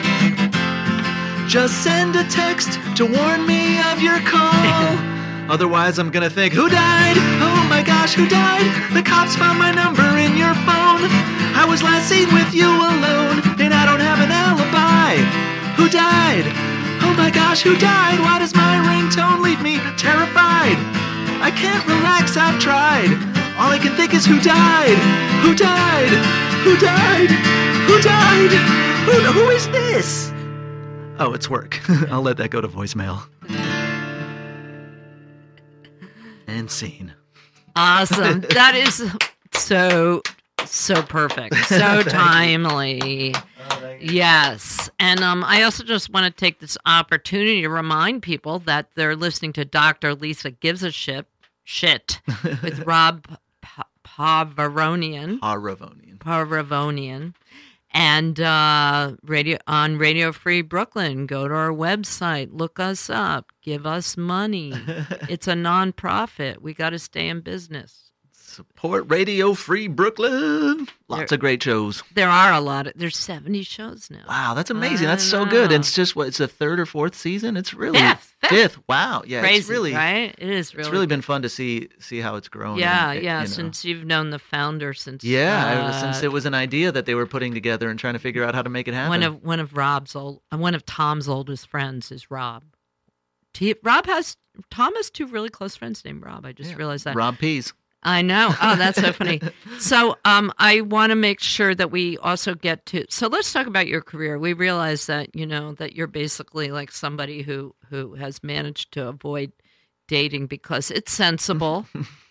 Just send a text to warn me of your call. Otherwise, I'm gonna think, who died? Oh my gosh, who died? The cops found my number in your phone. I was last seen with you alone, and I don't have an alibi. Who died? Oh my gosh, who died? Why does my ringtone leave me terrified? I can't relax, I've tried. All I can think is who died? Who died? Who died? Who died? Who, who is this? Oh, it's work. I'll let that go to voicemail. And scene. Awesome. That is so, so perfect. So timely. Yes. And um, I also just want to take this opportunity to remind people that they're listening to Doctor Lisa Gives a Shit, shit with Rob pa- Pavaronian. Paravonian. Paravonian. And uh, radio on Radio Free Brooklyn. Go to our website. Look us up. Give us money. It's a nonprofit. We got to stay in business. Support Radio Free Brooklyn. Lots There- of great shows. There are a lot of. There's seventy shows now. Wow, that's amazing. I That's so good. know. It's just what it's the third or fourth season. It's really Fifth, fifth. fifth. Wow, yeah, Crazy, it's really right? It is really. it's really been fun to see see how it's grown. Yeah, and it- yeah. you know. Since you've known the founder since. yeah, uh, since it was an idea that they were putting together and trying to figure out how to make it happen. one of one of Rob's old, uh, one of Tom's oldest friends is Rob. T- Rob has Tom has two really close friends named Rob. I just Yeah, realized that. Rob Pease. I know. Oh, that's so funny. So um, I want to make sure that we also get to. So let's talk about your career. We realize that you know that you're basically like somebody who who has managed to avoid dating because it's sensible.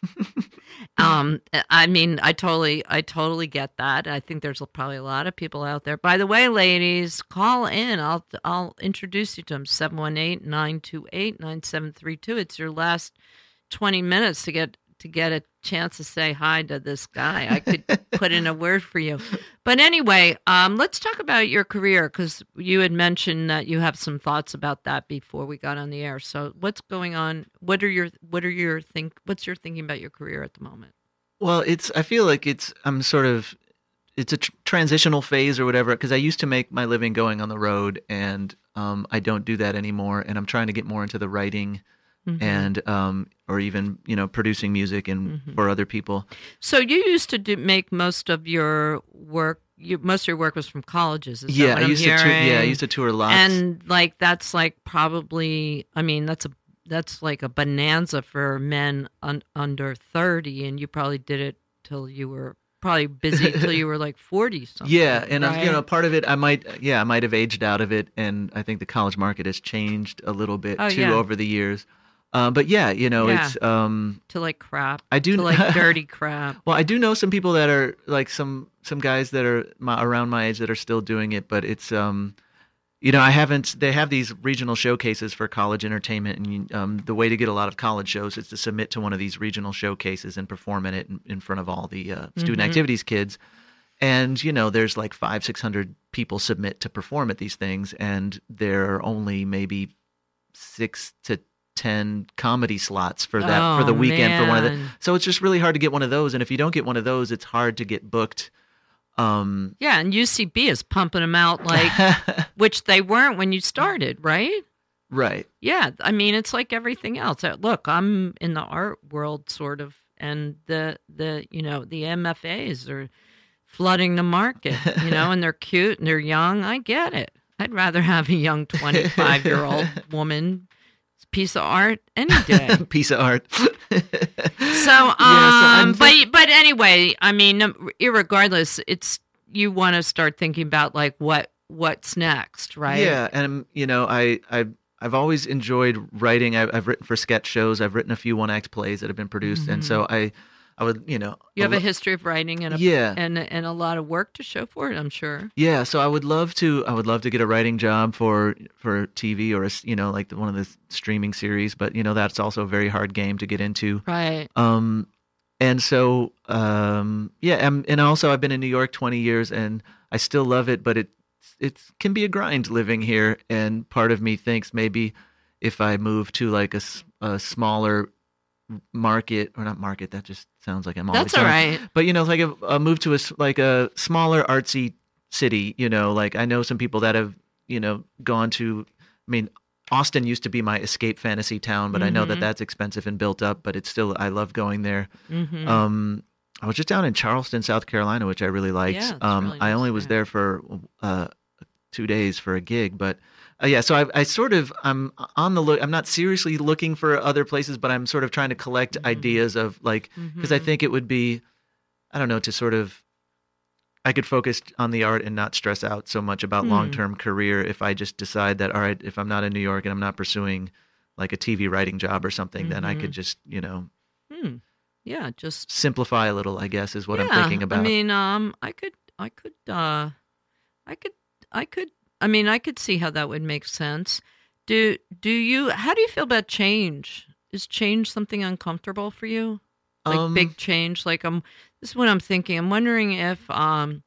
um, I mean, I totally, I totally get that. I think there's probably a lot of people out there. By the way, ladies, call in. I'll I'll introduce you to them. seven one eight, nine two eight, nine seven three two. It's your last twenty minutes to get to get a chance to say hi to this guy. I could put in a word for you. But anyway, um, let's talk about your career because you had mentioned that you have some thoughts about that before we got on the air. So what's going on? What are your what are your think what's your thinking about your career at the moment? Well, it's. I feel like it's. I'm sort of. It's a tr- transitional phase or whatever. Because I used to make my living going on the road, and um, I don't do that anymore. And I'm trying to get more into the writing Mm-hmm. and um, or even you know producing music and Mm-hmm. for other people. So you used to do, make most of your work. You, most of your work was from colleges. Is Yeah, that what I I'm used to tour, hearing? yeah I used to tour lots. And like that's like probably. I mean, that's a that's like a bonanza for men un, under thirty, and you probably did it till you were probably busy till you were like forty something. Yeah, and right? uh, you know, part of it, I might, yeah, I might have aged out of it, and I think the college market has changed a little bit Oh, too yeah. over the years. Uh, but yeah, you know, Yeah. it's um, to like crap. I do- to like dirty crap. well, I do know some people that are like some some guys that are my, around my age that are still doing it, but it's um, you know, I haven't. They have these regional showcases for college entertainment, and you, um, the way to get a lot of college shows is to submit to one of these regional showcases and perform in it in, in front of all the uh, student Mhm. activities kids. And you know, there's like five, six hundred people submit to perform at these things, and there are only maybe six to ten comedy slots for that for the Oh, weekend for one of the. man. So it's just really hard to get one of those, and if you don't get one of those, it's hard to get booked. Um, Yeah, and U C B is pumping them out like, which they weren't when you started, right? right. Yeah, I mean it's like everything else. Uh, Look, I'm in the art world, sort of, and the the you know the M F As are flooding the market, you know, and they're cute and they're young. I get it. I'd rather have a young twenty-five year old woman piece of art any day. Piece of art. So, um, I'm but but anyway, I mean, irregardless, it's you want to start thinking about like what what's next, right? Yeah, and you know, I I I've always enjoyed writing. I've, I've written for sketch shows. I've written a few one act plays that have been produced, and so I I would you know You have lo- a history of writing and a, Yeah. and and a lot of work to show for it, I'm sure. yeah. So I would love to I would love to get a writing job for for T V or a s- you know like the, one of the streaming series, but you know that's also a very hard game to get into. Right. Um, and so, um, yeah, and, and also I've been in New York twenty years and I still love it, but it, it can be a grind living here. And part of me thinks maybe if I move to like a, s- a smaller market or not market, that just sounds like I'm always That's all telling- right. But, you know, like a, a move to a, s- like a smaller artsy city, you know, like I know some people that have, you know, gone to, I mean, Austin used to be my escape fantasy town, but I know that Mhm. that's expensive and built up, but it's still, I love going there. Mm-hmm. Um, I was just down in Charleston, South Carolina, which I really liked. Yeah, it's um, really I nice only was there. there for uh, two days for a gig, but uh, yeah. So I, I sort of I'm on the look. I'm not seriously looking for other places, but I'm sort of trying to collect Mhm. ideas of like because I Mhm. think it would be, I don't know, to sort of I could focus on the art and not stress out so much about Hmm. long-term career if I just decide that all right, if I'm not in New York and I'm not pursuing like a T V writing job or something, then I Mhm. could just you know Hmm. Yeah, just simplify a little. I guess is what I'm yeah, thinking about. I mean, um, I could, I could, uh, I could, I could. I mean, I could see how that would make sense. Do do you? How do you feel about change? Is change something uncomfortable for you? Like Um, big change? Like I'm. This is what I'm thinking. I'm wondering if um,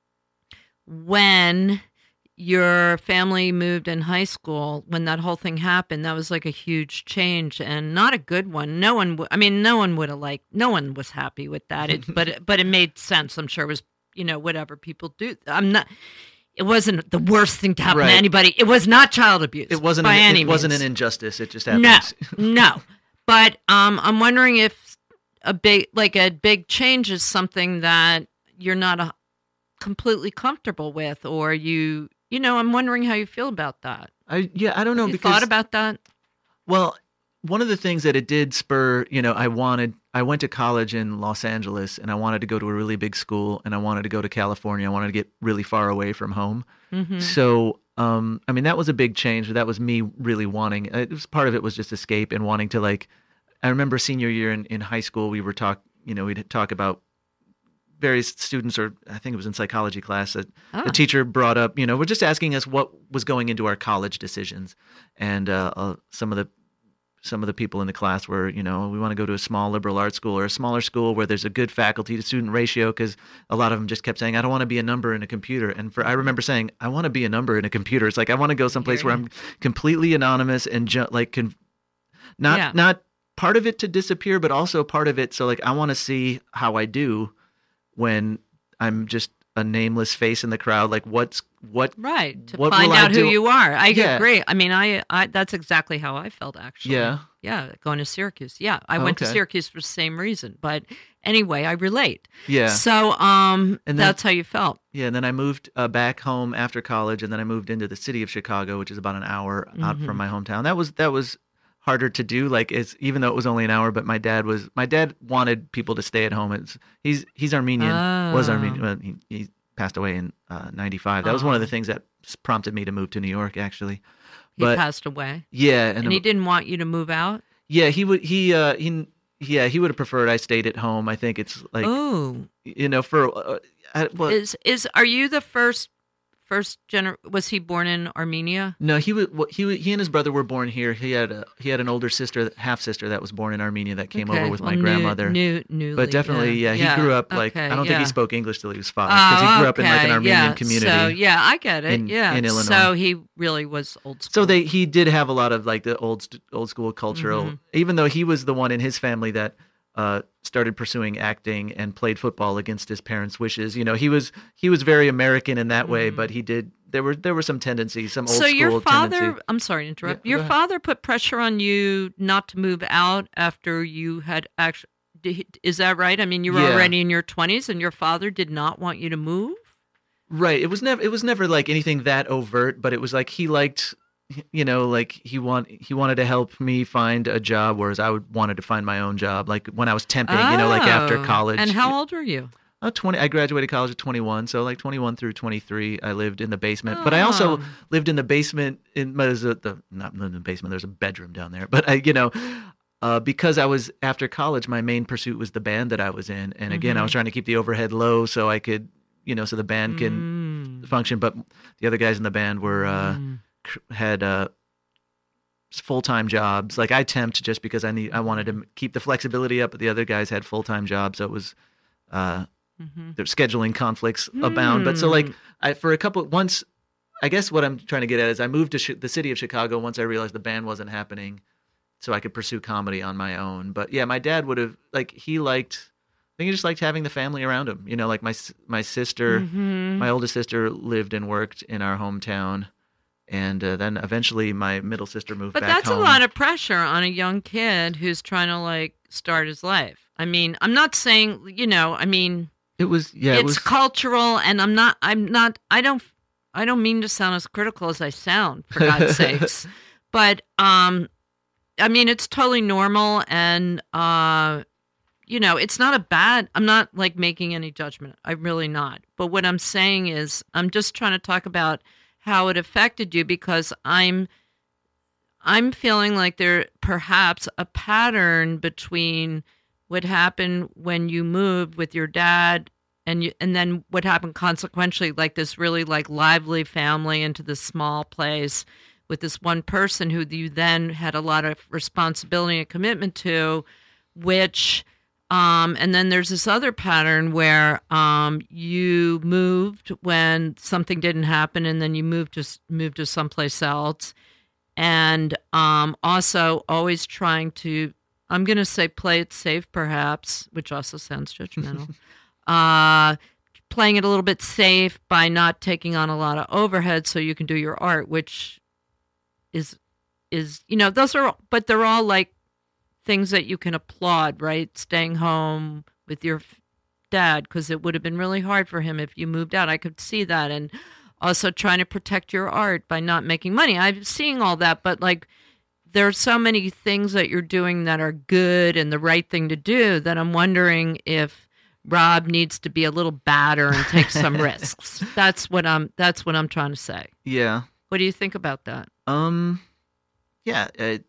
when your family moved in high school, when that whole thing happened, that was like a huge change and not a good one. No one, w- I mean, no one would have liked. No one was happy with that. It, but it, but it made sense. I'm sure it was, you know, whatever people do. I'm not. It wasn't the worst thing to happen Right. to anybody. It was not child abuse. It wasn't. by An, any it wasn't means. an injustice. It just No, happens. no. But um, I'm wondering if a big, like a big change, is something that you're not a, completely comfortable with, or you, you know, I'm wondering how you feel about that. I yeah. I don't know you because thought about that? well, one of the things that it did spur, you know, I wanted. I went to college in Los Angeles, and I wanted to go to a really big school, and I wanted to go to California. I wanted to get really far away from home. Mm-hmm. So, um, I mean, that was a big change. That was me really wanting. It was part of it was just escape and wanting to like. I remember senior year in, in high school, we were talk. You know, we'd talk about various students, or I think it was in psychology class that Ah. the teacher brought up. You know, we're just asking us what was going into our college decisions, and uh, uh, some of the some of the people in the class were, you know, we want to go to a small liberal arts school or a smaller school where there's a good faculty to student ratio, because a lot of them just kept saying, I don't want to be a number in a computer. And for I remember saying, I want to be a number in a computer. It's like I want to go someplace where you. I'm completely anonymous and ju- like can not Yeah. not part of it to disappear, but also part of it so like I want to see how I do when I'm just a nameless face in the crowd. Like, what's what? Right, to what find will I out who do? you are. I Yeah. agree. I mean, I, I that's exactly how I felt, actually. Yeah. Yeah, going to Syracuse. Yeah, I went to Okay. Syracuse for the same reason. But anyway, I relate. Yeah. So um, And then- that's how you felt. Yeah, and then I moved uh, back home after college, and then I moved into the city of Chicago, which is about an hour out Mhm. from my hometown. That was that was harder to do. Like, it's even though it was only an hour, but my dad was my dad wanted people to stay at home. It's he's he's Armenian, was Oh. Armenian. Well, he, he passed away in uh, ninety-five. That was one of the Oh. things that prompted me to move to New York, actually. He But passed away. yeah, and, And he didn't want you to move out? yeah, he would he uh he yeah he would have preferred I stayed at home. I think it's like Oh. you know for uh, I, well, Is is are you the first first gener was he born in Armenia? No, he was well, he wa- he and his brother were born here. He had a he had an older sister, half sister that was born in Armenia that came Okay, over with well, my new- grandmother. New, newly, but definitely, yeah, yeah, he grew up like okay, I don't yeah. think he spoke English till he was five because he grew up in like an Oh, Armenian yeah. community. So yeah, I get it. in- yeah, in Illinois. So he really was old school. So they he did have a lot of like the old st- old school cultural. Mhm. Even though he was the one in his family that uh, started pursuing acting and played football against his parents' wishes. You know, he was he was very American in that way, Mhm. but he did there were there were some tendencies, some old So school your father, tendency. I'm sorry to interrupt. Yeah, your go ahead. father put pressure on you not to move out after you had actually. Is that right? I mean, you were Yeah. already in your twenties, and your father did not want you to move. Right. It was never. It was never like anything that overt, but it was like he liked, you know, like he want he wanted to help me find a job, whereas I would wanted to find my own job. Like when I was temping, you know, like after Oh. college. And how old were you? Uh, twenty. I graduated college at twenty-one, so like twenty-one through twenty-three, I lived in the basement. But I also Oh. lived in the basement. In there's a, the not in the basement. There's a bedroom down there. But I, you know. Uh, because I was after college, my main pursuit was the band that I was in, and again, I was Mhm. trying to keep the overhead low so I could, you know, so the band can Mm. function. But the other guys in the band were uh, Mm. cr- had uh, full time jobs. Like I temped just because I need I wanted to keep the flexibility up, but the other guys had full time jobs, so it was uh, Mhm. their scheduling conflicts abound. But so like Mm. I for a couple once, I guess what I'm trying to get at is I moved to Chi- the city of Chicago once I realized the band wasn't happening, so I could pursue comedy on my own. But yeah, my dad would have like he liked. I think he just liked having the family around him. You know, like my s- my sister. Mhm. My oldest sister lived and worked in our hometown, and uh, then eventually my middle sister moved But back that's home. a lot of pressure on a young kid who's trying to like start his life. I mean, I'm not saying, you know, I mean, It was yeah. it's it was cultural, and I'm not, I'm not, I don't, I don't mean to sound as critical as I sound, for God's sakes. But um, I mean, it's totally normal, and uh, you know, it's not a bad. I'm not like making any judgment. I'm really not. But what I'm saying is, I'm just trying to talk about how it affected you because I'm, I'm feeling like there perhaps a pattern between what happened when you moved with your dad and you, and then what happened consequentially, like this really like lively family into this small place with this one person who you then had a lot of responsibility and commitment to, which, um, and then there's this other pattern where um, you moved when something didn't happen, and then you moved to moved to someplace else, and um, also always trying to, I'm going to say play it safe, perhaps, which also sounds judgmental. uh, playing it a little bit safe by not taking on a lot of overhead so you can do your art, which is is you know those are but they're all like things that you can applaud, right? Staying home with your f- dad because it would have been really hard for him if you moved out. I could see that. And also trying to protect your art by not making money. I'm seeing all that, but like there are so many things that you're doing that are good and the right thing to do that I'm wondering if Rob needs to be a little badder and take some risks. That's what I'm that's what I'm trying to say. yeah. What do you think about that? Um, yeah. It,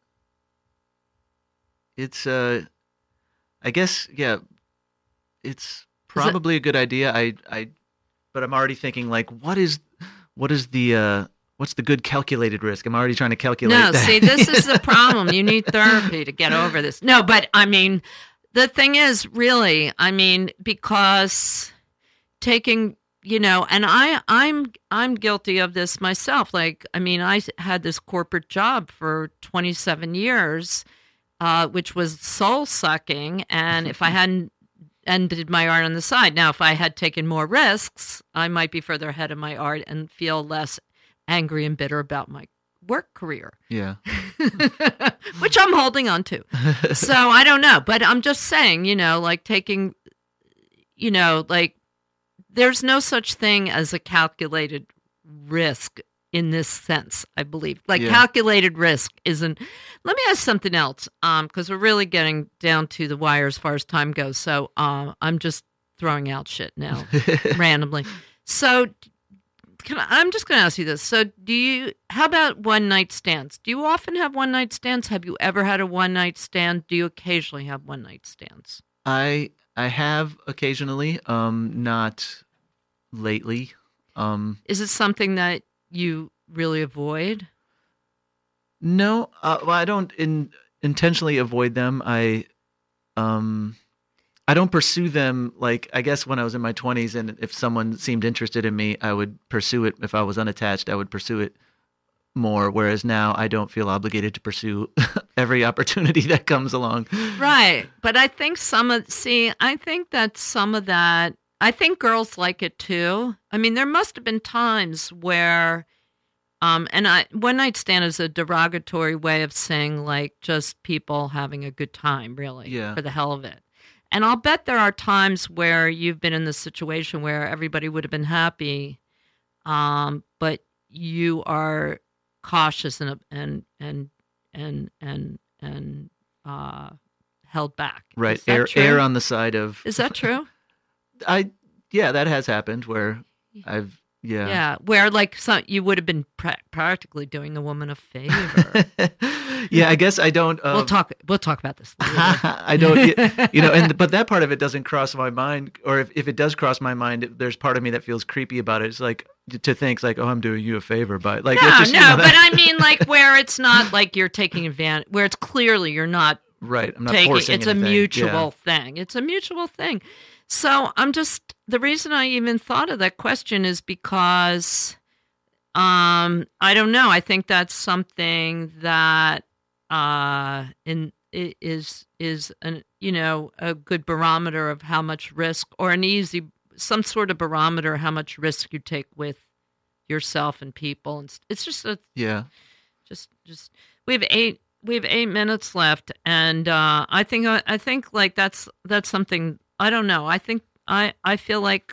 it's uh, I guess yeah. It's probably a good idea. I I, but I'm already thinking like, what is, what is the uh. What's the good calculated risk? I'm already trying to calculate No, that. see, this is the problem. You need therapy to get over this. No, but I mean, the thing is, really, I mean, because taking, you know, and I, I'm, I'm guilty of this myself. Like, I mean, I had this corporate job for twenty-seven years, uh, which was soul sucking, and if I hadn't and did my art on the side. Now, if I had taken more risks, I might be further ahead of my art and feel less angry and bitter about my work career. Yeah. Which I'm holding on to. So I don't know. But I'm just saying, you know, like taking, you know, like there's no such thing as a calculated risk in this sense, I believe. Like Yeah. calculated risk isn't. Let me ask something else, um, because we're really getting down to the wire as far as time goes. So uh, I'm just throwing out shit now randomly. So can I, I'm just going to ask you this. So do you? How about one night stands? Do you often have one night stands? Have you ever had a one night stand? Do you occasionally have one night stands? I I have occasionally, um, not lately. Um, Is it something that you really avoid? no, uh, well, I don't in, intentionally avoid them. I, um, I don't pursue them. Like, I guess when I was in my twenties, and if someone seemed interested in me, I would pursue it. If I was unattached, I would pursue it more. Whereas now, I don't feel obligated to pursue every opportunity that comes along. Right. But I think some of, see, I think that some of that, I think girls like it too. I mean, there must have been times where, um, and I, one night stand is a derogatory way of saying like just people having a good time, really, Yeah. for the hell of it. And I'll bet there are times where you've been in this situation where everybody would have been happy, um, but you are cautious and and and and and and uh, held back. Right. Is that Err, true? err on the side of. Is that true? I yeah, that has happened where I've yeah. Yeah, where like some, you would have been pra- practically doing the woman a favor. Yeah, I guess I don't. Um, we'll talk. We'll talk about this later. I don't, you know, and but that part of it doesn't cross my mind, or if, if it does cross my mind, there's part of me that feels creepy about it. It's like to think like, oh, I'm doing you a favor by like, no, it's just, no, you know, but that- I mean like where it's not like you're taking advantage, where it's clearly you're not right. I'm not taking. forcing It's anything. a mutual Yeah. thing. It's a mutual thing. So I'm just the reason I even thought of that question is because, um, I don't know. I think that's something that uh in i- is is an you know a good barometer of how much risk, or an easy some sort of barometer how much risk you take with yourself and people, and s- it's just a Yeah. just just we have eight we have eight minutes left, and uh i think uh, i think like that's that's something. I don't know. I think i i feel like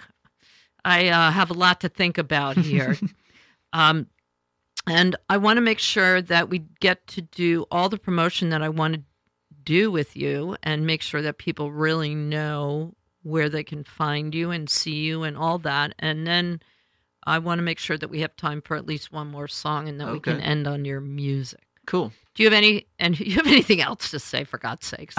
I uh, have a lot to think about here. um and I want to make sure that we get to do all the promotion that I want to do with you, and make sure that people really know where they can find you and see you and all that. And then I want to make sure that we have time for at least one more song, and that we can Okay. end on your music. Cool. Do you have any, and you have anything else to say, for God's sakes?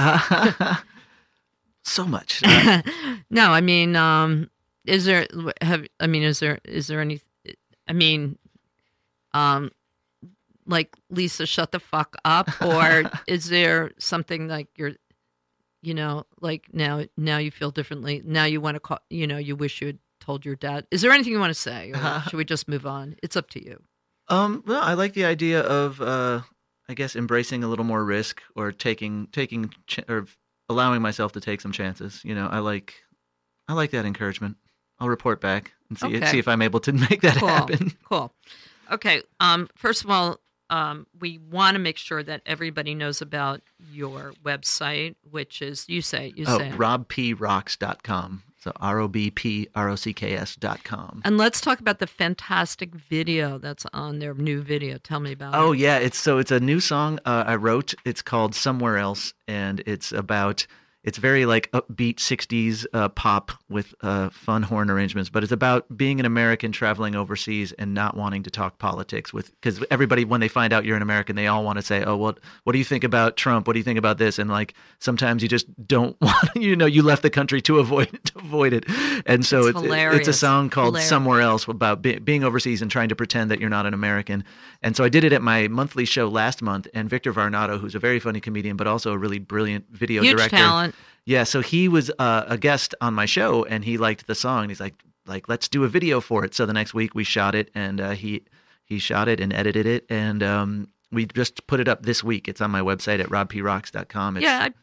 So much. Uh, No, I mean, um, is there, have, I mean, is there, is there any, I mean, um, like Lisa, shut the fuck up, or is there something like you're, you know, like now, now you feel differently. Now you want to call, you know, you wish you had told your dad. Is there anything you want to say, or should we just move on? It's up to you. Um, well, I like the idea of, uh, I guess, embracing a little more risk, or taking, taking, ch- or allowing myself to take some chances. You know, I like, I like that encouragement. I'll report back and see, Okay. see if I'm able to make that Cool. happen. Cool. Okay. Um, first of all, um, we want to make sure that everybody knows about your website, which is, you say, you Oh, say. rob p rocks dot com. So R O B P R O C K S dot com. And let's talk about the fantastic video that's on their new video. Tell me about Oh it. yeah, it's so it's a new song uh, I wrote. It's called Somewhere Else, and it's about it's very like upbeat sixties uh, pop with uh, fun horn arrangements. But it's about being an American traveling overseas and not wanting to talk politics with, because everybody, when they find out you're an American, they all want to say, oh, what what do you think about Trump? What do you think about this? And like sometimes you just don't want, you know, you left the country to avoid to avoid it. And so It's it's it's a hilarious. song called Hilarious. Somewhere Else about be, being overseas and trying to pretend that you're not an American. And so I did it at my monthly show last month, and Victor Varnado, who's a very funny comedian but also a really brilliant video Huge director. talent. Yeah, so he was uh, a guest on my show, and he liked the song. And he's like, like let's do a video for it. So the next week we shot it, and uh, he he shot it and edited it, and um, we just put it up this week. It's on my website at rob p rocks dot com. It's, Yeah,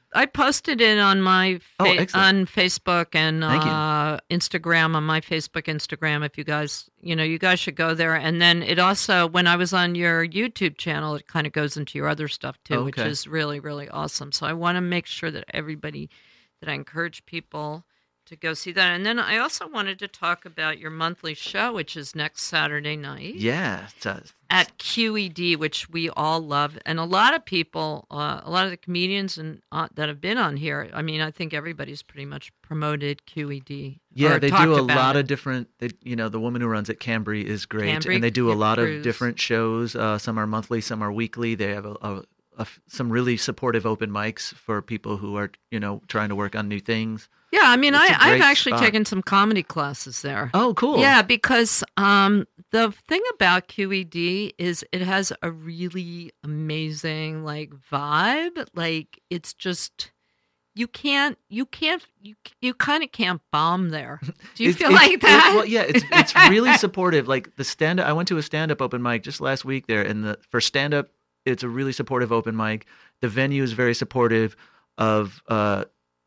I posted it on my Oh, fa- excellent. on Facebook and Thank you. uh, Instagram on my Facebook Instagram. If you guys, you know, you guys should go there. And then it also, when I was on your YouTube channel, it kind of goes into your other stuff too, which Okay. is really really awesome. So I want to make sure that everybody, that I encourage people to go see that. And then I also wanted to talk about your monthly show, which is next Saturday night. Yeah. It's, uh, At Q E D, which we all love, and a lot of people, uh, a lot of the comedians and uh, that have been on here. I mean, I think everybody's pretty much promoted Q E D. Yeah, or they talked do a about lot it. of different. They, you know, the woman who runs it, Cambry, is great, Cambry, and they do a yeah, lot Cruz. of different shows. Uh, some are monthly, some are weekly. They have a, a, a f- some really supportive open mics for people who are, you know, trying to work on new things. Yeah, I mean, It's I, a I've great actually spot. taken some comedy classes there. Oh, cool. Yeah, because um, the thing about Q E D is it has a really amazing like vibe. Like it's just you can't you can't you you kind of can't bomb there. Do you It's- feel it's- like it- that? well, yeah, it's it's really supportive. Like the stand up, I went to a stand up open mic just last week there, and the for stand up, it's a really supportive open mic. The venue is very supportive of. Uh,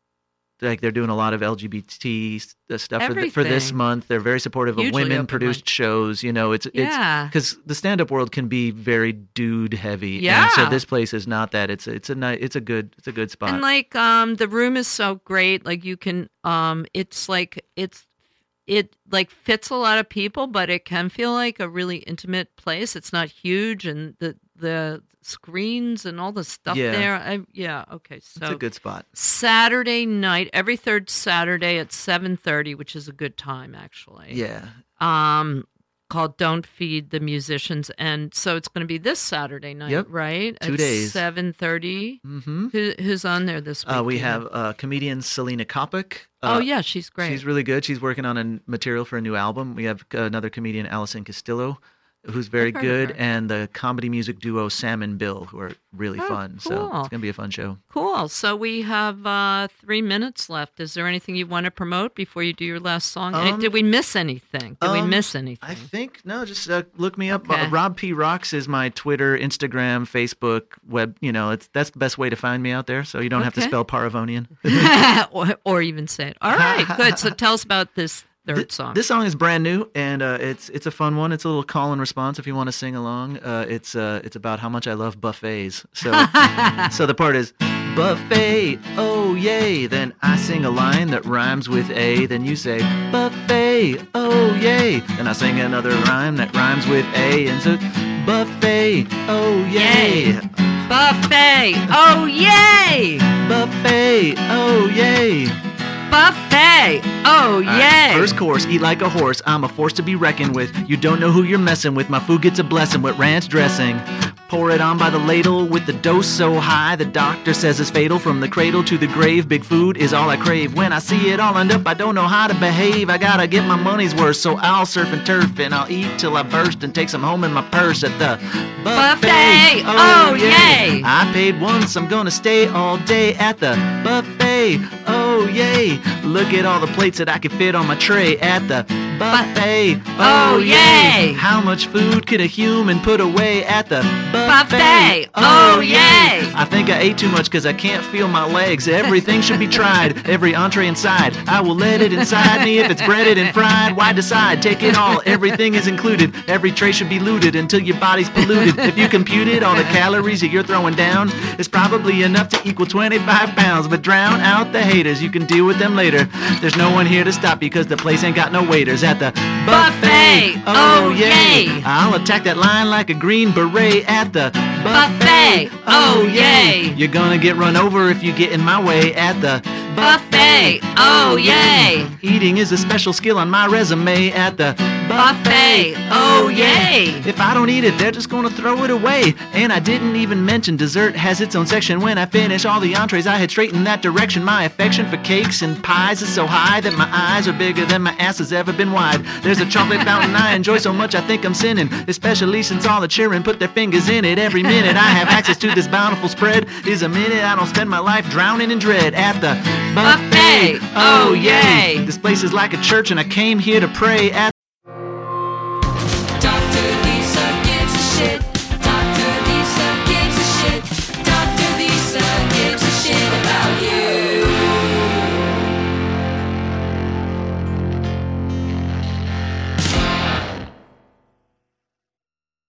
like they're doing a lot of L G B T s- uh, stuff for, the, for this Everything. month. They're very supportive Hugely of open women produced mic. shows. You know, it's it's Yeah. because the stand up world can be very dude heavy. Yeah. And so this place is not that. It's it's a ni- it's a good it's a good spot. And like um the room is so great. Like you can um it's like it's it like fits a lot of people, but it can feel like a really intimate place. It's not huge, and the the screens and all the stuff Yeah. there. I, yeah, okay. it's So a good spot. Saturday night, every third Saturday at seven thirty, which is a good time actually. Yeah. Um called Don't Feed the Musicians, and so it's going to be this Saturday night, Yep. right? Two at days. seven thirty. Mm-hmm. Who, who's on there this week? Uh, we do you know? have uh, comedian Selena Kopic. Oh Uh, yeah, she's great. She's really good. She's working on a material for a new album. We have uh, another comedian, Allison Castillo, who's very I've heard of good, her. and the comedy music duo Sam and Bill, who are really Oh, fun. So cool. it's gonna be a fun show. Cool. So we have uh, three minutes left. Is there anything you want to promote before you do your last song? Any- Um, Did we miss anything? Did we um, miss anything? I think no, just uh, look me up. Okay. Uh, Rob P Rocks is my Twitter, Instagram, Facebook, web. You know, it's that's the best way to find me out there. So you don't have to Okay. spell Paravonian. or, or even say it. All right, good. So tell us about this third Th- song. This song is brand new, and uh, it's it's a fun one. It's a little call and response if you want to sing along. Uh, it's uh, it's about how much I love buffets. So so the part is buffet, oh yay. Then I sing a line that rhymes with a. Then you say buffet, oh yay. Then I sing another rhyme that rhymes with a. And so buffet, oh yay. Yay. Buffet. Oh yay! Buffet, oh yay. Buffet. Oh All right, yay! First course, eat like a horse. I'm a force to be reckoned with. You don't know who you're messing with. My food gets a blessing with ranch dressing. Pour it on by the ladle with the dose so high the doctor says it's fatal. From the cradle to the grave, big food is all I crave. When I see it all end up, I don't know how to behave. I gotta get my money's worth, so I'll surf and turf and I'll eat till I burst and take some home in my purse at the buffet. Buffet. Oh, yay. I paid once, I'm gonna stay all day at the buffet. Oh yay! Look at all the plates that I can fit on my tray at the buffet. Oh, yay. How much food could a human put away at the buffet? Buffet. Oh, yay. I think I ate too much because I can't feel my legs. Everything should be tried, every entree inside. I will let it inside me if it's breaded and fried. Why decide? Take it all, everything is included. Every tray should be looted until your body's polluted. If you computed all the calories that you're throwing down, it's probably enough to equal twenty-five pounds. But drown out the haters, you can deal with them later. There's no one here to stop you because the place ain't got no waiters at the Buffet. Oh, yay. I'll attack that line like a green beret at the Buffet. Oh, yay. You're gonna get run over if you get in my way at the Buffet. Oh, yay. Eating is a special skill on my resume at the Buffet. Oh, yay. If I don't eat it, they're just gonna throw it away. And I didn't even mention dessert has its own section. When I finish all the entrees, I head straight in that direction. My affection for cakes and pies is so high that my eyes are bigger than my ass has ever been wide. There's a chocolate fountain I enjoy so much I think I'm sinning, especially since all the children put their fingers in it. Every minute I have access to this bountiful spread is a minute I don't spend my life drowning in dread at the Buffet. Oh, yay. This place is like a church and I came here to pray at